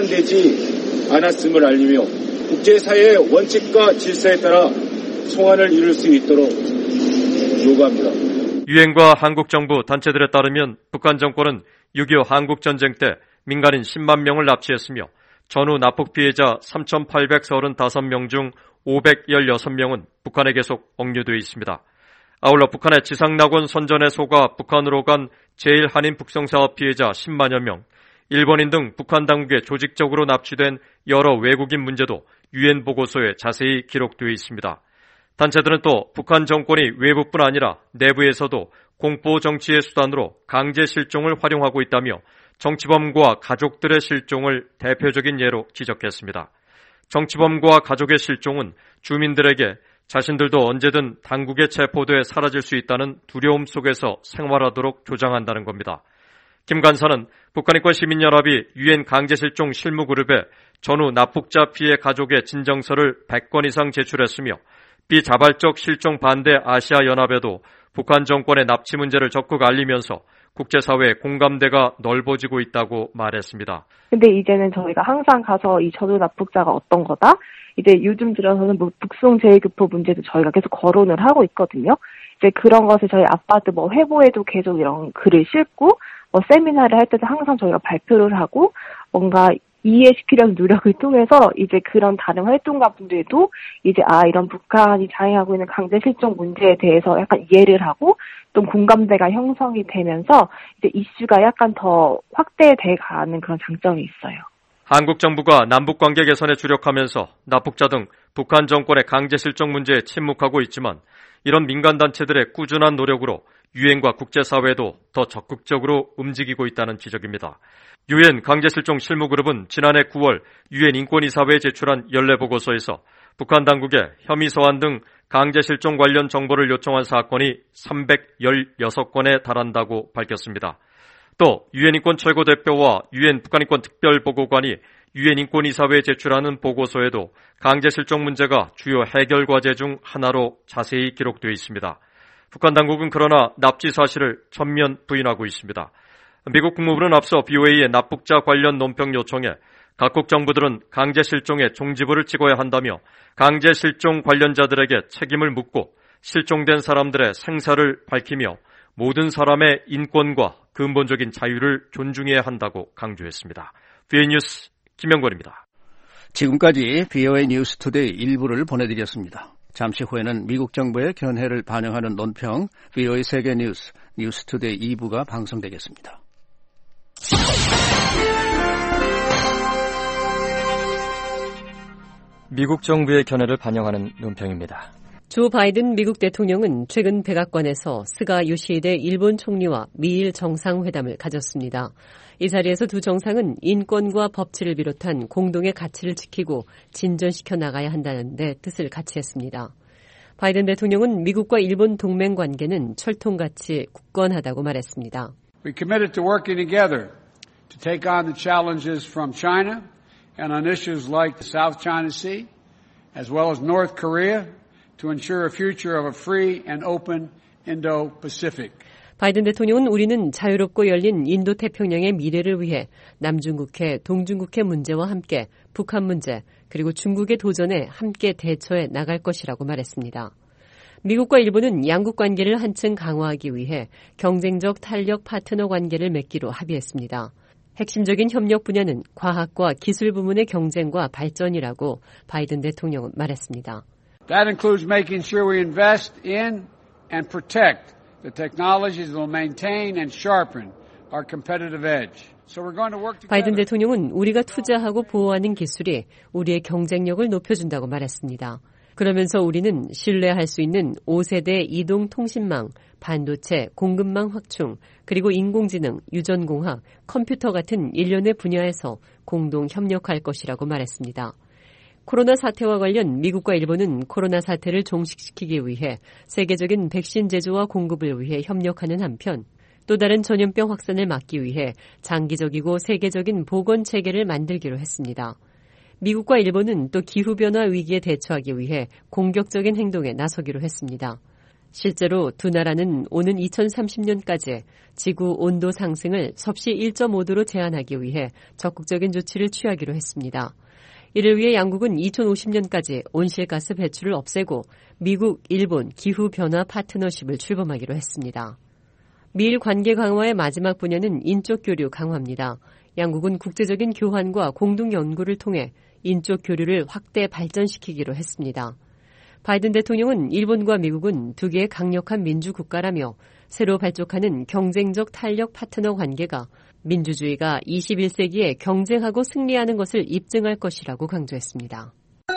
송환되지 않았음을 알리며 국제사회의 원칙과 질서에 따라 송환을 이룰 수 있도록 요구합니다. 유엔과 한국 정부 단체들에 따르면 북한 정권은 육이오 한국전쟁 때 민간인 십만 명을 납치했으며 전후 납북 피해자 삼천팔백삼십오 명 중 오백십육 명은 북한에 계속 억류되어 있습니다. 아울러 북한의 지상낙원 선전에 속아 북한으로 간 제일 한인 북성사업 피해자 십만여 명, 일본인 등 북한 당국에 조직적으로 납치된 여러 외국인 문제도 유엔 보고서에 자세히 기록되어 있습니다. 단체들은 또 북한 정권이 외부뿐 아니라 내부에서도 공포 정치의 수단으로 강제 실종을 활용하고 있다며 정치범과 가족들의 실종을 대표적인 예로 지적했습니다. 정치범과 가족의 실종은 주민들에게 자신들도 언제든 당국에 체포돼 사라질 수 있다는 두려움 속에서 생활하도록 조장한다는 겁니다. 김 간사는 북한인권 시민연합이 유엔 강제실종 실무그룹에 전후 납북자 피해 가족의 진정서를 백 건 이상 제출했으며 비자발적 실종 반대 아시아연합에도 북한 정권의 납치 문제를 적극 알리면서 국제사회의 공감대가 넓어지고 있다고 말했습니다. 근데 이제는 저희가 항상 가서 이 전후 납북자가 어떤 거다? 이제 요즘 들어서는 뭐 북송 제일교포 문제도 저희가 계속 거론을 하고 있거든요. 이제 그런 것을 저희 아파트 뭐 회보에도 계속 이런 글을 싣고 뭐 세미나를 할 때도 항상 저희가 발표를 하고 뭔가 이해시키려는 노력을 통해서 이제 그런 다른 활동가분들도 이제 아 이런 북한이 자행하고 있는 강제 실종 문제에 대해서 약간 이해를 하고 좀 공감대가 형성이 되면서 이제 이슈가 약간 더 확대돼 가는 그런 장점이 있어요. 한국 정부가 남북 관계 개선에 주력하면서 납북자 등 북한 정권의 강제 실종 문제에 침묵하고 있지만 이런 민간 단체들의 꾸준한 노력으로 유엔과 국제사회도 더 적극적으로 움직이고 있다는 지적입니다. 유엔 강제실종 실무그룹은 지난해 구월 유엔 인권이사회에 제출한 연례보고서에서 북한 당국에 혐의 서한 등 강제실종 관련 정보를 요청한 사건이 삼백십육 건에 달한다고 밝혔습니다. 또 유엔 인권 최고대표와 유엔 북한인권 특별보고관이 유엔 인권이사회에 제출하는 보고서에도 강제실종 문제가 주요 해결 과제 중 하나로 자세히 기록되어 있습니다. 북한 당국은 그러나 납치 사실을 전면 부인하고 있습니다. 미국 국무부는 앞서 비오에이의 납북자 관련 논평 요청에 각국 정부들은 강제 실종의 종지부를 찍어야 한다며 강제 실종 관련자들에게 책임을 묻고 실종된 사람들의 생사를 밝히며 모든 사람의 인권과 근본적인 자유를 존중해야 한다고 강조했습니다. 비오에이 뉴스 김영권입니다. 지금까지 비오에이 뉴스 투데이 일부를 보내드렸습니다. 잠시 후에는 미국 정부의 견해를 반영하는 논평 비오에이 세계 뉴스 뉴스 투데이 이 부가 방송되겠습니다. 미국 정부의 견해를 반영하는 논평입니다. 조 바이든 미국 대통령은 최근 백악관에서 스가 요시히데 일본 총리와 미일 정상회담을 가졌습니다. 이 자리에서 두 정상은 인권과 법치를 비롯한 공동의 가치를 지키고 진전시켜 나가야 한다는 데 뜻을 같이 했습니다. 바이든 대통령은 미국과 일본 동맹 관계는 철통같이 굳건하다고 말했습니다. We committed to working together to take on the challenges from China and on issues like the South China Sea, as well as North Korea, to ensure a future of a free and open Indo-Pacific. 바이든 대통령은 우리는 자유롭고 열린 인도태평양의 미래를 위해 남중국해, 동중국해 문제와 함께 북한 문제, 그리고 중국의 도전에 함께 대처해 나갈 것이라고 말했습니다. 미국과 일본은 양국 관계를 한층 강화하기 위해 경쟁적 탄력 파트너 관계를 맺기로 합의했습니다. 핵심적인 협력 분야는 과학과 기술 부문의 경쟁과 발전이라고 바이든 대통령은 말했습니다. That includes making sure we invest in and protect the technologies that will maintain and sharpen our competitive edge. So we're going to work together. 바이든 대통령은 우리가 투자하고 보호하는 기술이 우리의 경쟁력을 높여준다고 말했습니다. 그러면서 우리는 신뢰할 수 있는 오 세대 이동통신망, 반도체, 공급망 확충, 그리고 인공지능, 유전공학, 컴퓨터 같은 일련의 분야에서 공동 협력할 것이라고 말했습니다. 코로나 사태와 관련 미국과 일본은 코로나 사태를 종식시키기 위해 세계적인 백신 제조와 공급을 위해 협력하는 한편 또 다른 전염병 확산을 막기 위해 장기적이고 세계적인 보건 체계를 만들기로 했습니다. 미국과 일본은 또 기후변화 위기에 대처하기 위해 공격적인 행동에 나서기로 했습니다. 실제로 두 나라는 오는 이천삼십 년까지 지구 온도 상승을 섭씨 일 점 오 도로 제한하기 위해 적극적인 조치를 취하기로 했습니다. 이를 위해 양국은 이천오십 년까지 온실가스 배출을 없애고 미국, 일본 기후변화 파트너십을 출범하기로 했습니다. 미일 관계 강화의 마지막 분야는 인적 교류 강화입니다. 양국은 국제적인 교환과 공동 연구를 통해 인적 교류를 확대 발전시키기로 했습니다. 바이든 대통령은 일본과 미국은 두 개의 강력한 민주국가라며 새로 발족하는 경쟁적 탄력 파트너 관계가 민주주의가 이십일 세기에 경쟁하고 승리하는 것을 입증할 것이라고 강조했습니다.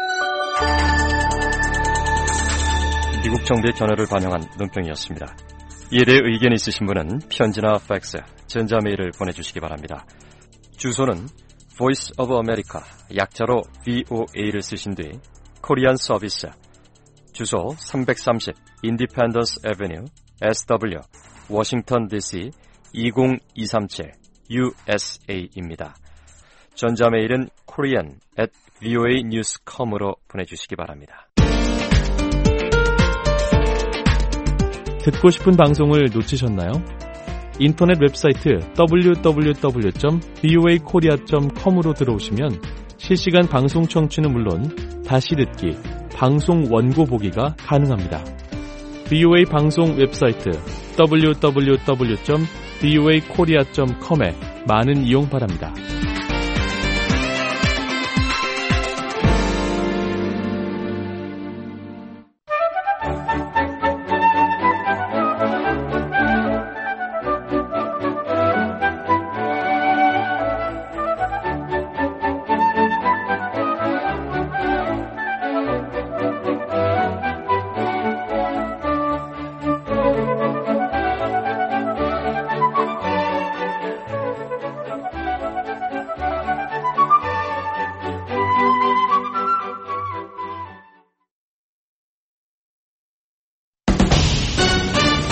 미국 정부의 견해를 반영한 논평이었습니다. 이에 대해 의견이 있으신 분은 편지나 팩스, 전자메일을 보내주시기 바랍니다. 주소는 Voice of America, 약자로 브이오에이를 쓰신 뒤 코리안 서비스, 주소 삼백삼십 Independence Avenue, 에스더블유, 워싱턴 디씨 이공이삼칠 유에스에이입니다. 전자메일은 korean at 브이오에이 뉴스 닷컴으로 보내주시기 바랍니다. 듣고 싶은 방송을 놓치셨나요? 인터넷 웹사이트 더블유 더블유 더블유 점 브이오에이 코리아 점 컴으로 들어오시면 실시간 방송 청취는 물론 다시 듣기, 방송 원고 보기가 가능합니다. 브이오에이 방송 웹사이트 더블유 더블유 더블유 점 브이오에이 코리아 점 컴에 많은 이용 바랍니다.